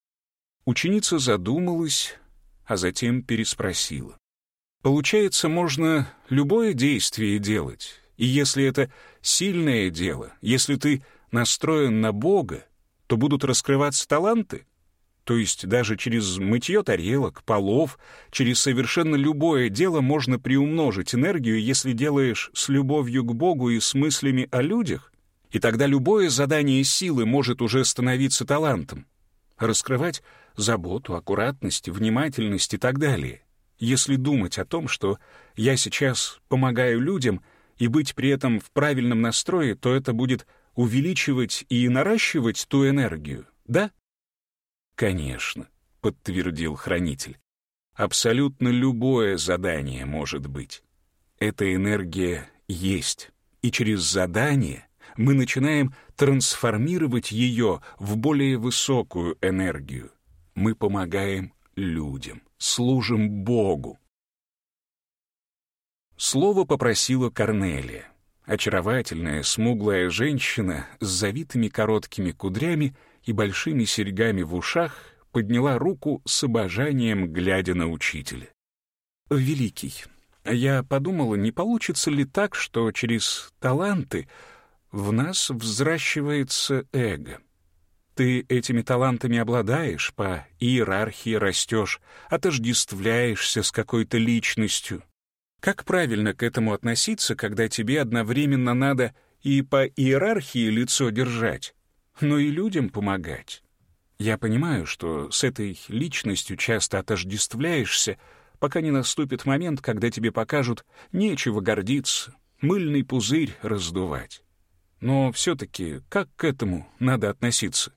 Ученица задумалась, а затем переспросила. Получается, можно любое действие делать, и если это сильное дело, если ты настроен на Бога, то будут раскрываться таланты? То есть даже через мытье тарелок, полов, через совершенно любое дело можно приумножить энергию, если делаешь с любовью к Богу и с мыслями о людях, и тогда любое задание силы может уже становиться талантом. Раскрывать заботу, аккуратность, внимательность и так далее. Если думать о том, что я сейчас помогаю людям, и быть при этом в правильном настрое, то это будет увеличивать и наращивать ту энергию, да? «Конечно», — подтвердил хранитель. «Абсолютно любое задание может быть. Эта энергия есть, и через задание мы начинаем трансформировать ее в более высокую энергию. Мы помогаем людям, служим Богу». Слово попросила Корнелия. Очаровательная, смуглая женщина с завитыми короткими кудрями и большими серьгами в ушах подняла руку с обожанием, глядя на учителя. «Великий, я подумала, не получится ли так, что через таланты в нас взращивается эго? Ты этими талантами обладаешь, по иерархии растешь, отождествляешься с какой-то личностью. Как правильно к этому относиться, когда тебе одновременно надо и по иерархии лицо держать, но и людям помогать? Я понимаю, что с этой личностью часто отождествляешься, пока не наступит момент, когда тебе покажут нечего гордиться, мыльный пузырь раздувать. Но все-таки как к этому надо относиться?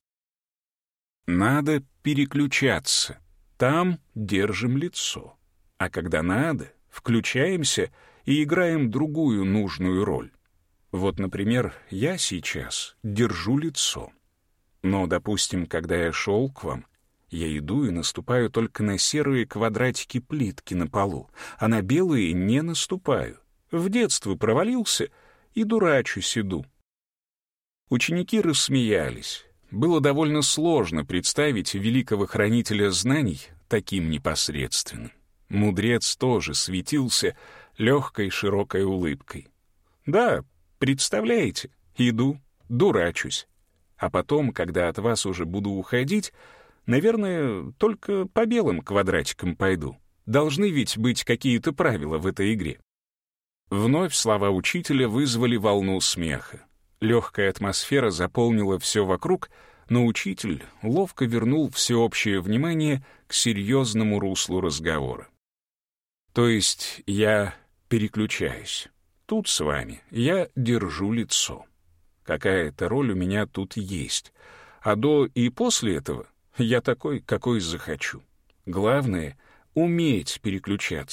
Надо переключаться. Там держим лицо. А когда надо, включаемся и играем другую нужную роль. Вот, например, я сейчас держу лицо. Но, допустим, когда я шел к вам, я иду и наступаю только на серые квадратики плитки на полу, а на белые не наступаю. В детство провалился и дурачусь иду. Ученики рассмеялись. Было довольно сложно представить великого хранителя знаний таким непосредственным. Мудрец тоже светился легкой широкой улыбкой. «Да, представляете, иду, дурачусь. А потом, когда от вас уже буду уходить, наверное, только по белым квадратикам пойду. Должны ведь быть какие-то правила в этой игре». Вновь слова учителя вызвали волну смеха. Легкая атмосфера заполнила все вокруг, но учитель ловко вернул всеобщее внимание к серьезному руслу разговора. То есть я переключаюсь. Тут с вами я держу лицо. Какая-то роль у меня тут есть. А до и после этого я такой, какой захочу. Главное — уметь переключаться.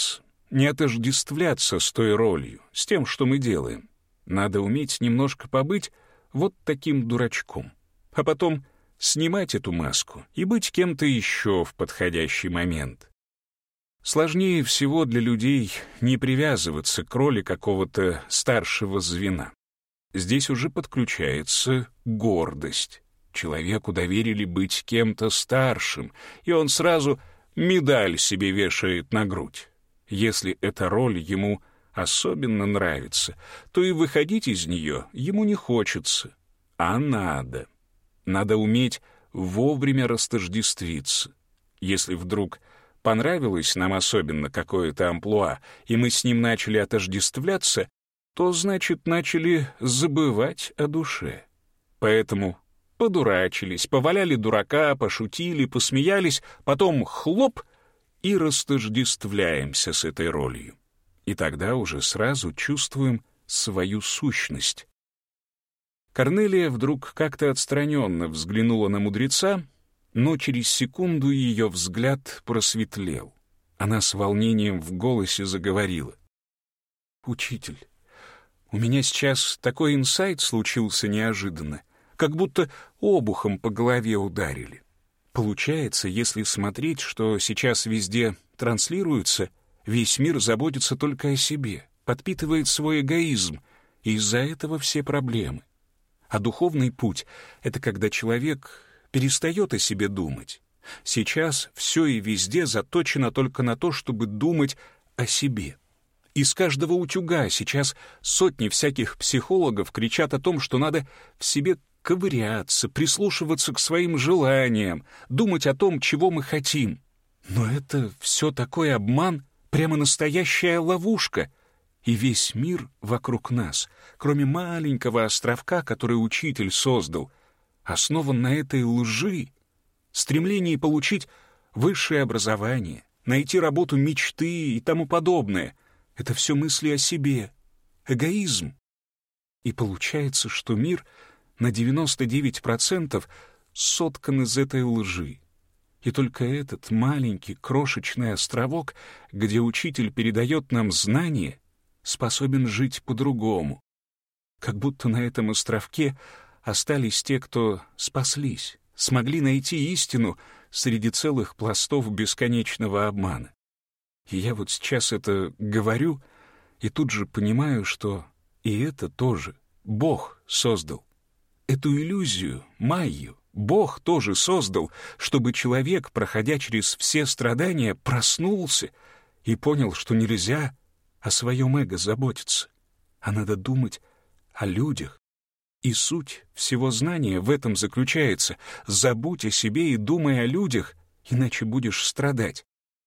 не отождествляться с той ролью, с тем, что мы делаем. Надо уметь немножко побыть вот таким дурачком, а потом снимать эту маску и быть кем-то еще в подходящий момент. Сложнее всего для людей не привязываться к роли какого-то старшего звена. Здесь уже подключается гордость. Человеку доверили быть кем-то старшим, и он сразу медаль себе вешает на грудь. Если эта роль ему особенно нравится, то и выходить из нее ему не хочется, а надо. Надо уметь вовремя растождествиться. Если вдруг понравилось нам особенно какое-то амплуа, и мы с ним начали отождествляться, то, значит, начали забывать о душе. Поэтому подурачились, поваляли дурака, пошутили, посмеялись, потом хлоп — и растождествляемся с этой ролью. И тогда уже сразу чувствуем свою сущность. Корнелия вдруг как-то отстраненно взглянула на мудреца, но через секунду ее взгляд просветлел. Она с волнением в голосе заговорила. «Учитель, у меня сейчас такой инсайт случился неожиданно, как будто обухом по голове ударили. Получается, если смотреть, что сейчас везде транслируется, весь мир заботится только о себе, подпитывает свой эгоизм, и из-за этого все проблемы. А духовный путь — это когда человек перестает о себе думать. Сейчас все и везде заточено только на то, чтобы думать о себе. Из каждого утюга сейчас сотни всяких психологов кричат о том, что надо в себе ковыряться, прислушиваться к своим желаниям, думать о том, чего мы хотим. Но это все такой обман, прямо настоящая ловушка. И весь мир вокруг нас, кроме маленького островка, который учитель создал, основан на этой лжи, стремлении получить высшее образование, найти работу мечты и тому подобное. Это все мысли о себе, эгоизм. И получается, что мир — на девяносто девять процентов соткан из этой лжи. И только этот маленький крошечный островок, где учитель передает нам знания, способен жить по-другому. Как будто на этом островке остались те, кто спаслись, смогли найти истину среди целых пластов бесконечного обмана. И я вот сейчас это говорю, и тут же понимаю, что и это тоже Бог создал. Эту иллюзию, майю, Бог тоже создал, чтобы человек, проходя через все страдания, проснулся и понял, что нельзя о своем эго заботиться, а надо думать о людях. И суть всего знания в этом заключается: забудь о себе и думай о людях, иначе будешь страдать.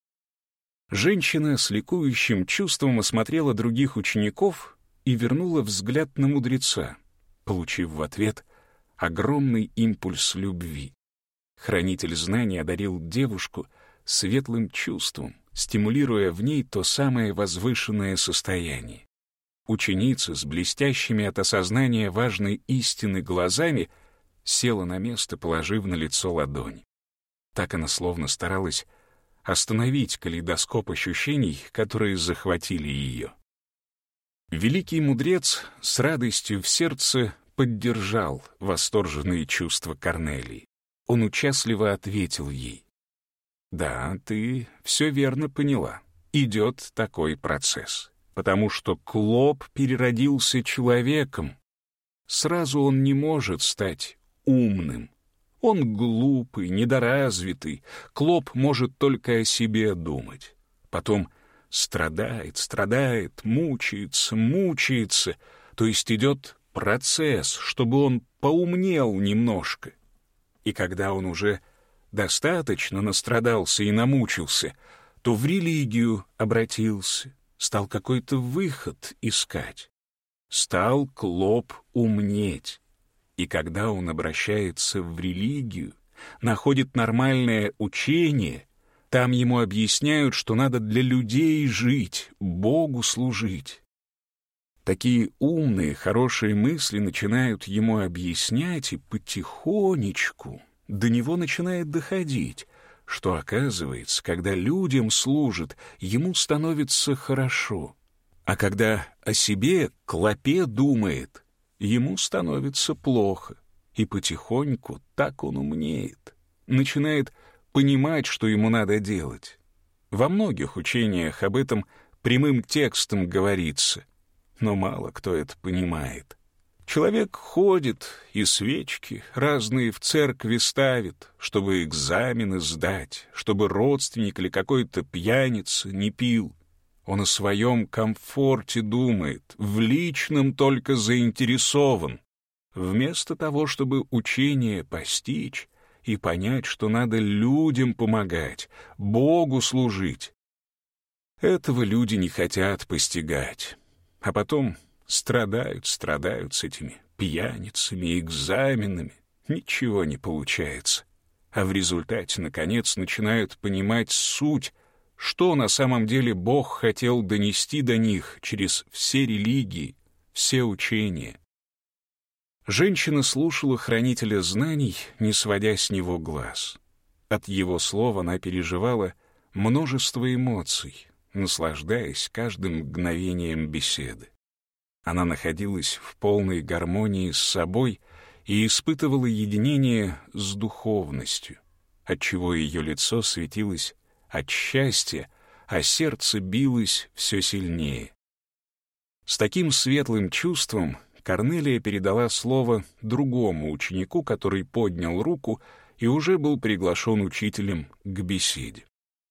Женщина с ликующим чувством осмотрела других учеников и вернула взгляд на мудреца, получив в ответ огромный импульс любви. Хранитель знаний одарил девушку светлым чувством, стимулируя в ней то самое возвышенное состояние. Ученица с блестящими от осознания важной истины глазами села на место, положив на лицо ладонь. Так она словно старалась остановить калейдоскоп ощущений, которые захватили ее. Великий мудрец с радостью в сердце поддержал восторженные чувства Корнелии. Он участливо ответил ей: «Да, ты все верно поняла. Идет такой процесс, потому что Клоп переродился человеком. Сразу он не может стать умным. Он глупый, недоразвитый. Клоп может только о себе думать. Потом страдает, страдает, мучается, мучается, то есть идет процесс, чтобы он поумнел немножко. И когда он уже достаточно настрадался и намучился, то в религию обратился, стал какой-то выход искать. Стал Клоп умнеть. И когда он обращается в религию, находит нормальное учение, там ему объясняют, что надо для людей жить, Богу служить. Такие умные, хорошие мысли начинают ему объяснять, и потихонечку до него начинает доходить, что, оказывается, когда людям служит, ему становится хорошо, а когда о себе клопе думает, ему становится плохо, и потихоньку так он умнеет, начинает понимать, что ему надо делать. Во многих учениях об этом прямым текстом говорится, но мало кто это понимает. Человек ходит и свечки разные в церкви ставит, чтобы экзамены сдать, чтобы родственник или какой-то пьяница не пил. Он о своем комфорте думает, в личном только заинтересован. Вместо того, чтобы учение постичь и понять, что надо людям помогать, Богу служить. Этого люди не хотят постигать, а потом страдают, страдают с этими пьяницами, экзаменами, ничего не получается. А в результате, наконец, начинают понимать суть, что на самом деле Бог хотел донести до них через все религии, все учения. Женщина слушала хранителя знаний, не сводя с него глаз. От его слов она переживала множество эмоций, наслаждаясь каждым мгновением беседы. Она находилась в полной гармонии с собой и испытывала единение с духовностью, отчего ее лицо светилось от счастья, а сердце билось все сильнее. С таким светлым чувством Корнелия передала слово другому ученику, который поднял руку и уже был приглашен учителем к беседе.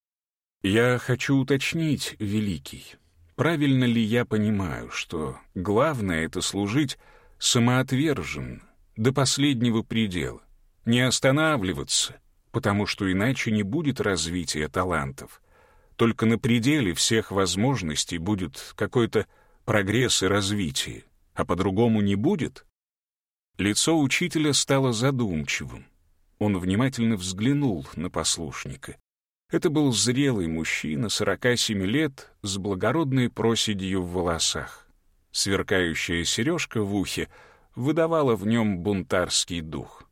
«Я хочу уточнить, Великий, правильно ли я понимаю, что главное — это служить самоотверженно, до последнего предела, не останавливаться, потому что иначе не будет развития талантов. Только на пределе всех возможностей будет какой-то прогресс и развитие, а по-другому не будет?» Лицо учителя стало задумчивым. Он внимательно взглянул на послушника. Это был зрелый мужчина, сорока семи лет, с благородной проседью в волосах. Сверкающая сережка в ухе выдавала в нем бунтарский дух.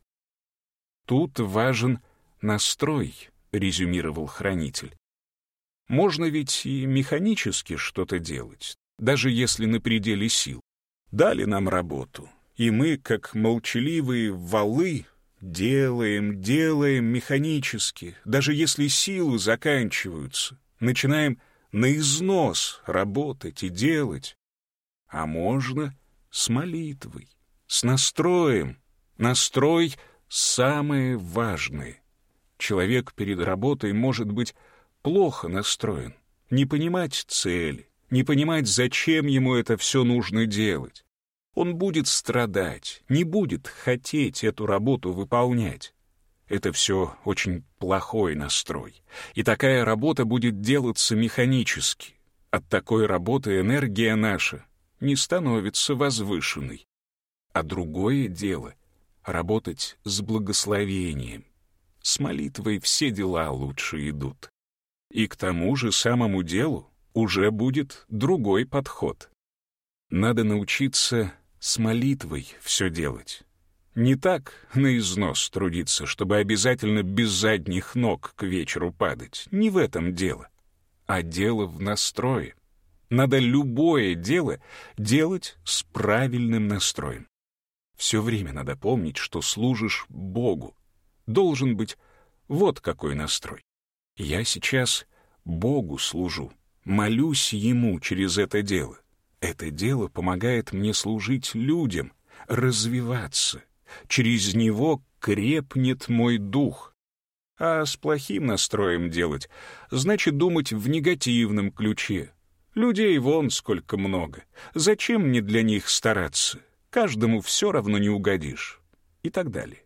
«Тут важен настрой», — резюмировал хранитель. «Можно ведь и механически что-то делать, даже если на пределе сил. Дали нам работу, и мы, как молчаливые валы, делаем, делаем механически, даже если силы заканчиваются, начинаем на износ работать и делать. А можно с молитвой, с настроем. Настрой — самое важное. Человек перед работой может быть плохо настроен, не понимать цели, не понимать, зачем ему это все нужно делать. Он будет страдать, не будет хотеть эту работу выполнять. Это все очень плохой настрой. И такая работа будет делаться механически. От такой работы энергия наша не становится возвышенной. А другое дело — работать с благословением. С молитвой все дела лучше идут. И к тому же самому делу уже будет другой подход. Надо научиться с молитвой все делать. Не так на износ трудиться, чтобы обязательно без задних ног к вечеру падать. Не в этом дело. А дело в настрое. Надо любое дело делать с правильным настроем. Все время надо помнить, что служишь Богу. Должен быть вот какой настрой. Я сейчас Богу служу, молюсь Ему через это дело. Это дело помогает мне служить людям, развиваться. Через него крепнет мой дух. А с плохим настроем делать значит думать в негативном ключе. Людей вон сколько много. Зачем мне для них стараться? Каждому все равно не угодишь. И так далее.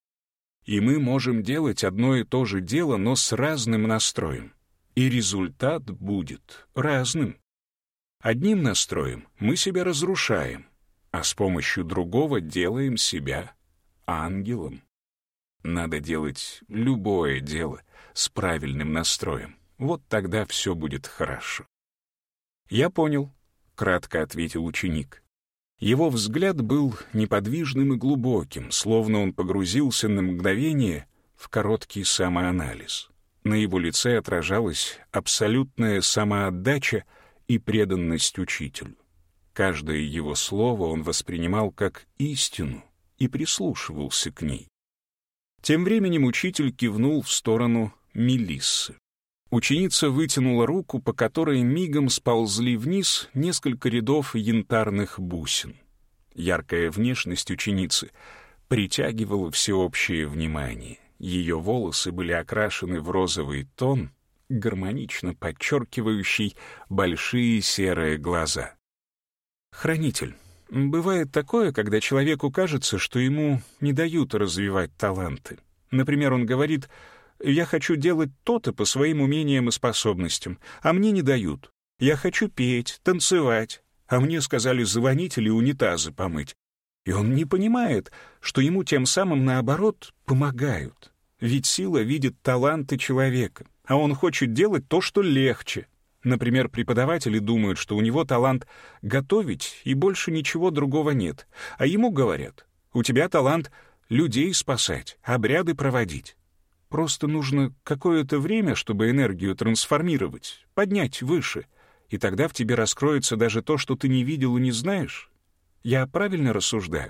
И мы можем делать одно и то же дело, но с разным настроем. И результат будет разным. Одним настроем мы себя разрушаем, а с помощью другого делаем себя ангелом. Надо делать любое дело с правильным настроем. Вот тогда все будет хорошо. «Я понял», — кратко ответил ученик. Его взгляд был неподвижным и глубоким, словно он погрузился на мгновение в короткий самоанализ. На его лице отражалась абсолютная самоотдача и преданность учителю. Каждое его слово он воспринимал как истину и прислушивался к ней. Тем временем учитель кивнул в сторону Мелиссы. Ученица вытянула руку, по которой мигом сползли вниз несколько рядов янтарных бусин. Яркая внешность ученицы притягивала всеобщее внимание. Ее волосы были окрашены в розовый тон, гармонично подчеркивающий большие серые глаза. «Хранитель, бывает такое, когда человеку кажется, что ему не дают развивать таланты. Например, он говорит: «Я хочу делать то-то по своим умениям и способностям, а мне не дают. Я хочу петь, танцевать, а мне сказали звонить или унитазы помыть». И он не понимает, что ему тем самым, наоборот, помогают. Ведь сила видит таланты человека, а он хочет делать то, что легче. Например, преподаватели думают, что у него талант готовить, и больше ничего другого нет. А ему говорят: «У тебя талант людей спасать, обряды проводить». Просто нужно какое-то время, чтобы энергию трансформировать, поднять выше, и тогда в тебе раскроется даже то, что ты не видел и не знаешь. Я правильно рассуждаю?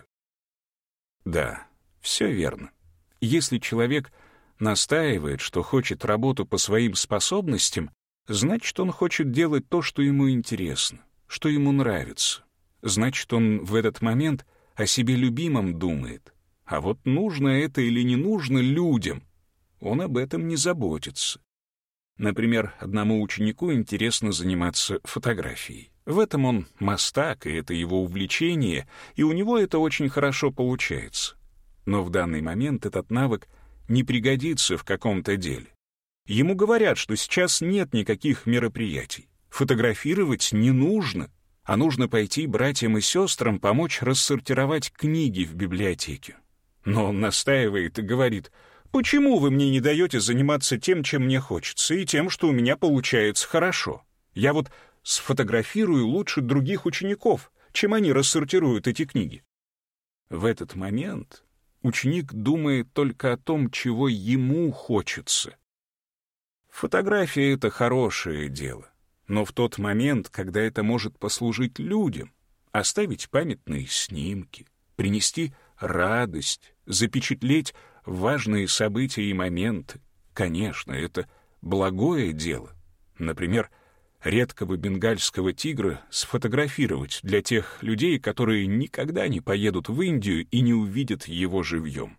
Да, все верно. Если человек настаивает, что хочет работу по своим способностям, значит, он хочет делать то, что ему интересно, что ему нравится. Значит, он в этот момент о себе любимом думает. А вот нужно это или не нужно людям, он об этом не заботится. Например, одному ученику интересно заниматься фотографией. В этом он мастак, и это его увлечение, и у него это очень хорошо получается. Но в данный момент этот навык не пригодится в каком-то деле. Ему говорят, что сейчас нет никаких мероприятий. Фотографировать не нужно, а нужно пойти братьям и сестрам помочь рассортировать книги в библиотеке. Но он настаивает и говорит: «Почему вы мне не даете заниматься тем, чем мне хочется, и тем, что у меня получается хорошо? Я вот сфотографирую лучше других учеников, чем они рассортируют эти книги». В этот момент ученик думает только о том, чего ему хочется. Фотография — это хорошее дело, но в тот момент, когда это может послужить людям, оставить памятные снимки, принести радость, запечатлеть важные события и моменты, конечно, это благое дело. Например, редкого бенгальского тигра сфотографировать для тех людей, которые никогда не поедут в Индию и не увидят его живьем.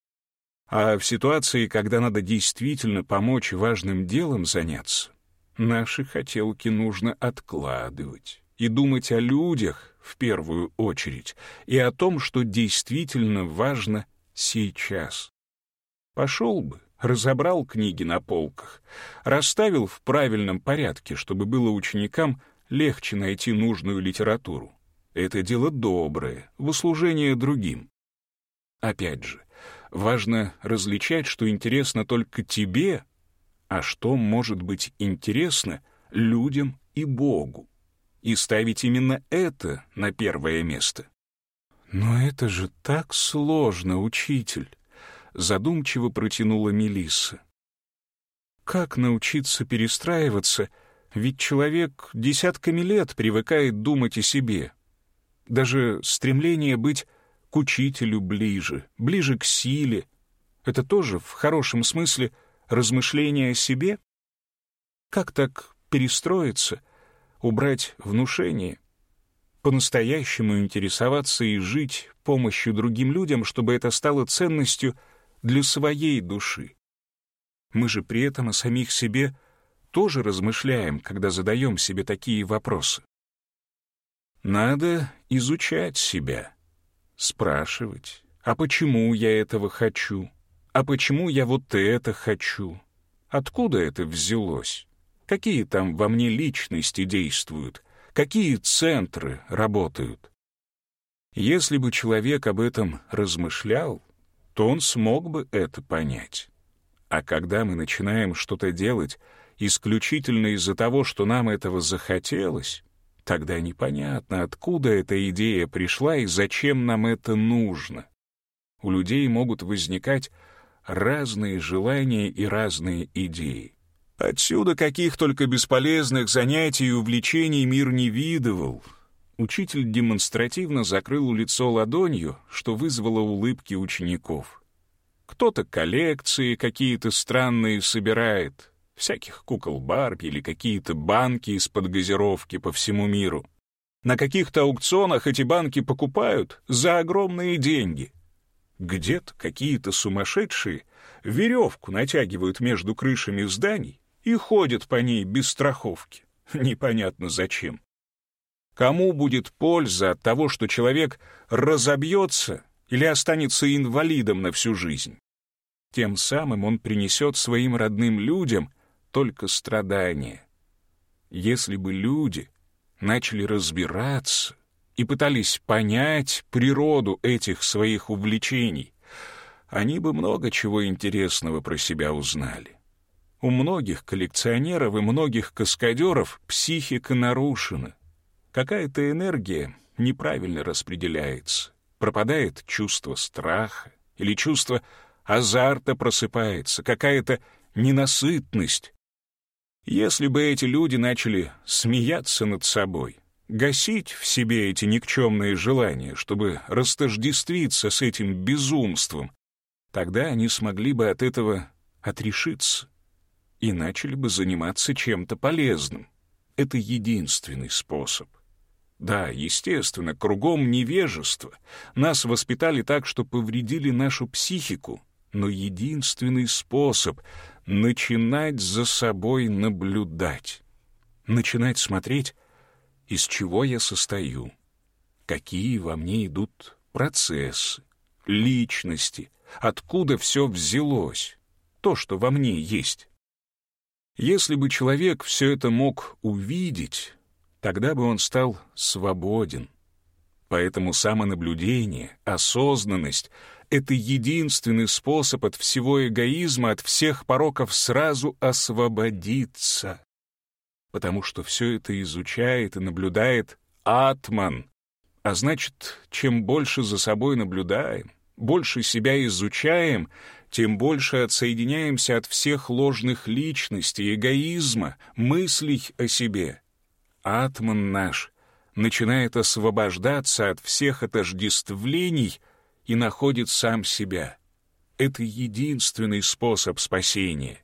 А в ситуации, когда надо действительно помочь важным делом заняться, наши хотелки нужно откладывать и думать о людях в первую очередь и о том, что действительно важно сейчас. Пошел бы, разобрал книги на полках, расставил в правильном порядке, чтобы было ученикам легче найти нужную литературу. Это дело доброе, в услужение другим. Опять же, важно различать, что интересно только тебе, а что может быть интересно людям и Богу, и ставить именно это на первое место. «Но это же так сложно, учитель!» — задумчиво протянула Мелисса. «Как научиться перестраиваться, ведь человек десятками лет привыкает думать о себе. Даже стремление быть к учителю ближе, ближе к силе — это тоже в хорошем смысле размышление о себе? Как так перестроиться, убрать внушение, по-настоящему интересоваться и жить помощью другим людям, чтобы это стало ценностью для своей души? Мы же при этом о самих себе тоже размышляем, когда задаем себе такие вопросы. Надо изучать себя, спрашивать, а почему я этого хочу? А почему я вот это хочу? Откуда это взялось? Какие там во мне личности действуют? Какие центры работают? Если бы человек об этом размышлял, то он смог бы это понять. А когда мы начинаем что-то делать исключительно из-за того, что нам этого захотелось, тогда непонятно, откуда эта идея пришла и зачем нам это нужно. У людей могут возникать разные желания и разные идеи. Отсюда каких только бесполезных занятий и увлечений мир не видывал. Учитель демонстративно закрыл лицо ладонью, что вызвало улыбки учеников. Кто-то коллекции какие-то странные собирает, всяких кукол Барби или какие-то банки из-под газировки по всему миру. На каких-то аукционах эти банки покупают за огромные деньги. Где-то какие-то сумасшедшие веревку натягивают между крышами зданий и ходят по ней без страховки. Непонятно зачем. Кому будет польза от того, что человек разобьется или останется инвалидом на всю жизнь? Тем самым он принесет своим родным людям только страдания. Если бы люди начали разбираться и пытались понять природу этих своих увлечений, они бы много чего интересного про себя узнали. У многих коллекционеров и многих каскадеров психика нарушена. Какая-то энергия неправильно распределяется, пропадает чувство страха или чувство азарта просыпается, какая-то ненасытность. Если бы эти люди начали смеяться над собой, гасить в себе эти никчемные желания, чтобы растождествиться с этим безумством, тогда они смогли бы от этого отрешиться и начали бы заниматься чем-то полезным. Это единственный способ. Да, естественно, кругом невежество. Нас воспитали так, что повредили нашу психику, но единственный способ — начинать за собой наблюдать. Начинать смотреть, из чего я состою, какие во мне идут процессы, личности, откуда все взялось, то, что во мне есть. Если бы человек все это мог увидеть, тогда бы он стал свободен. Поэтому самонаблюдение, осознанность — это единственный способ от всего эгоизма, от всех пороков сразу освободиться. Потому что все это изучает и наблюдает Атман. А значит, чем больше за собой наблюдаем, больше себя изучаем, тем больше отсоединяемся от всех ложных личностей, эгоизма, мыслей о себе. Атман наш начинает освобождаться от всех отождествлений и находит сам себя. Это единственный способ спасения.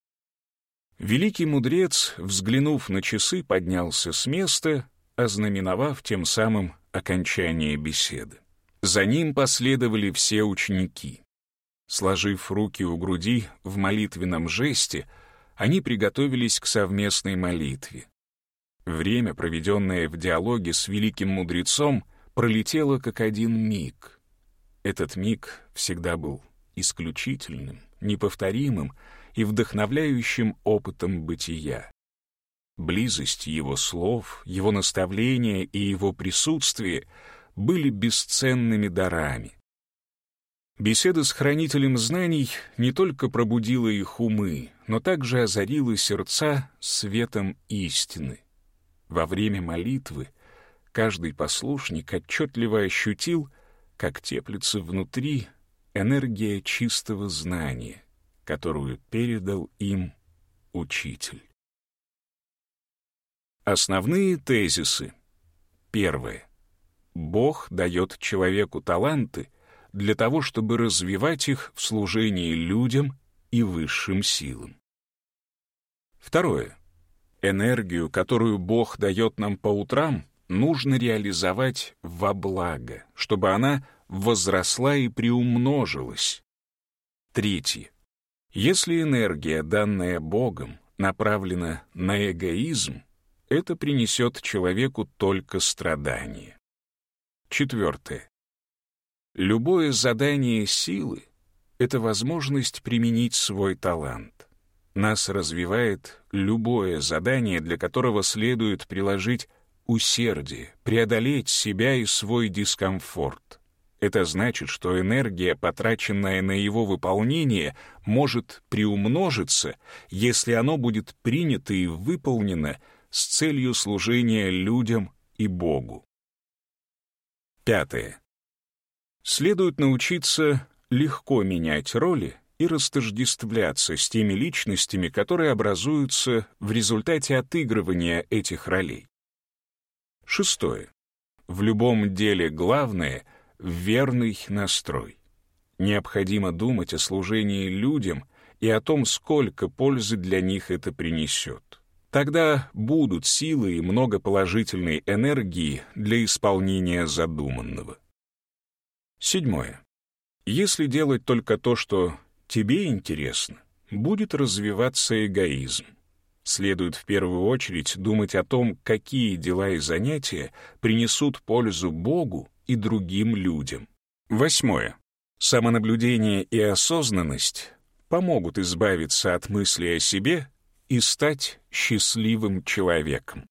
Великий мудрец, взглянув на часы, поднялся с места, ознаменовав тем самым окончание беседы. За ним последовали все ученики. Сложив руки у груди в молитвенном жесте, они приготовились к совместной молитве. Время, проведенное в диалоге с великим мудрецом, пролетело как один миг. Этот миг всегда был исключительным, неповторимым и вдохновляющим опытом бытия. Близость его слов, его наставления и его присутствие были бесценными дарами. Беседа с хранителем знаний не только пробудила их умы, но также озарила сердца светом истины. Во время молитвы каждый послушник отчетливо ощутил, как теплится внутри энергия чистого знания, которую передал им учитель. Основные тезисы. Первое. Бог дает человеку таланты для того, чтобы развивать их в служении людям и высшим силам. Второе. Энергию, которую Бог дает нам по утрам, нужно реализовать во благо, чтобы она возросла и приумножилась. Третье. Если энергия, данная Богом, направлена на эгоизм, это принесет человеку только страдания. Четвертое. Любое задание силы — это возможность применить свой талант. Нас развивает любое задание, для которого следует приложить усердие, преодолеть себя и свой дискомфорт. Это значит, что энергия, потраченная на его выполнение, может приумножиться, если оно будет принято и выполнено с целью служения людям и Богу. Пятое. Следует научиться легко менять роли и растождествляться с теми личностями, которые образуются в результате отыгрывания этих ролей. Шестое. В любом деле главное — верный настрой. Необходимо думать о служении людям и о том, сколько пользы для них это принесет. Тогда будут силы и много положительной энергии для исполнения задуманного. Седьмое. Если делать только то, что тебе интересно, будет развиваться эгоизм. Следует в первую очередь думать о том, какие дела и занятия принесут пользу Богу и другим людям. Восьмое. Самонаблюдение и осознанность помогут избавиться от мысли о себе и стать счастливым человеком.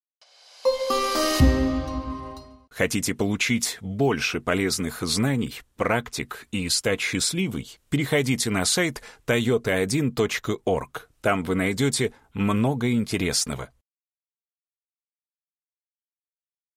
Хотите получить больше полезных знаний, практик и стать счастливой? Переходите на сайт тойота один точка орг. Там вы найдете много интересного.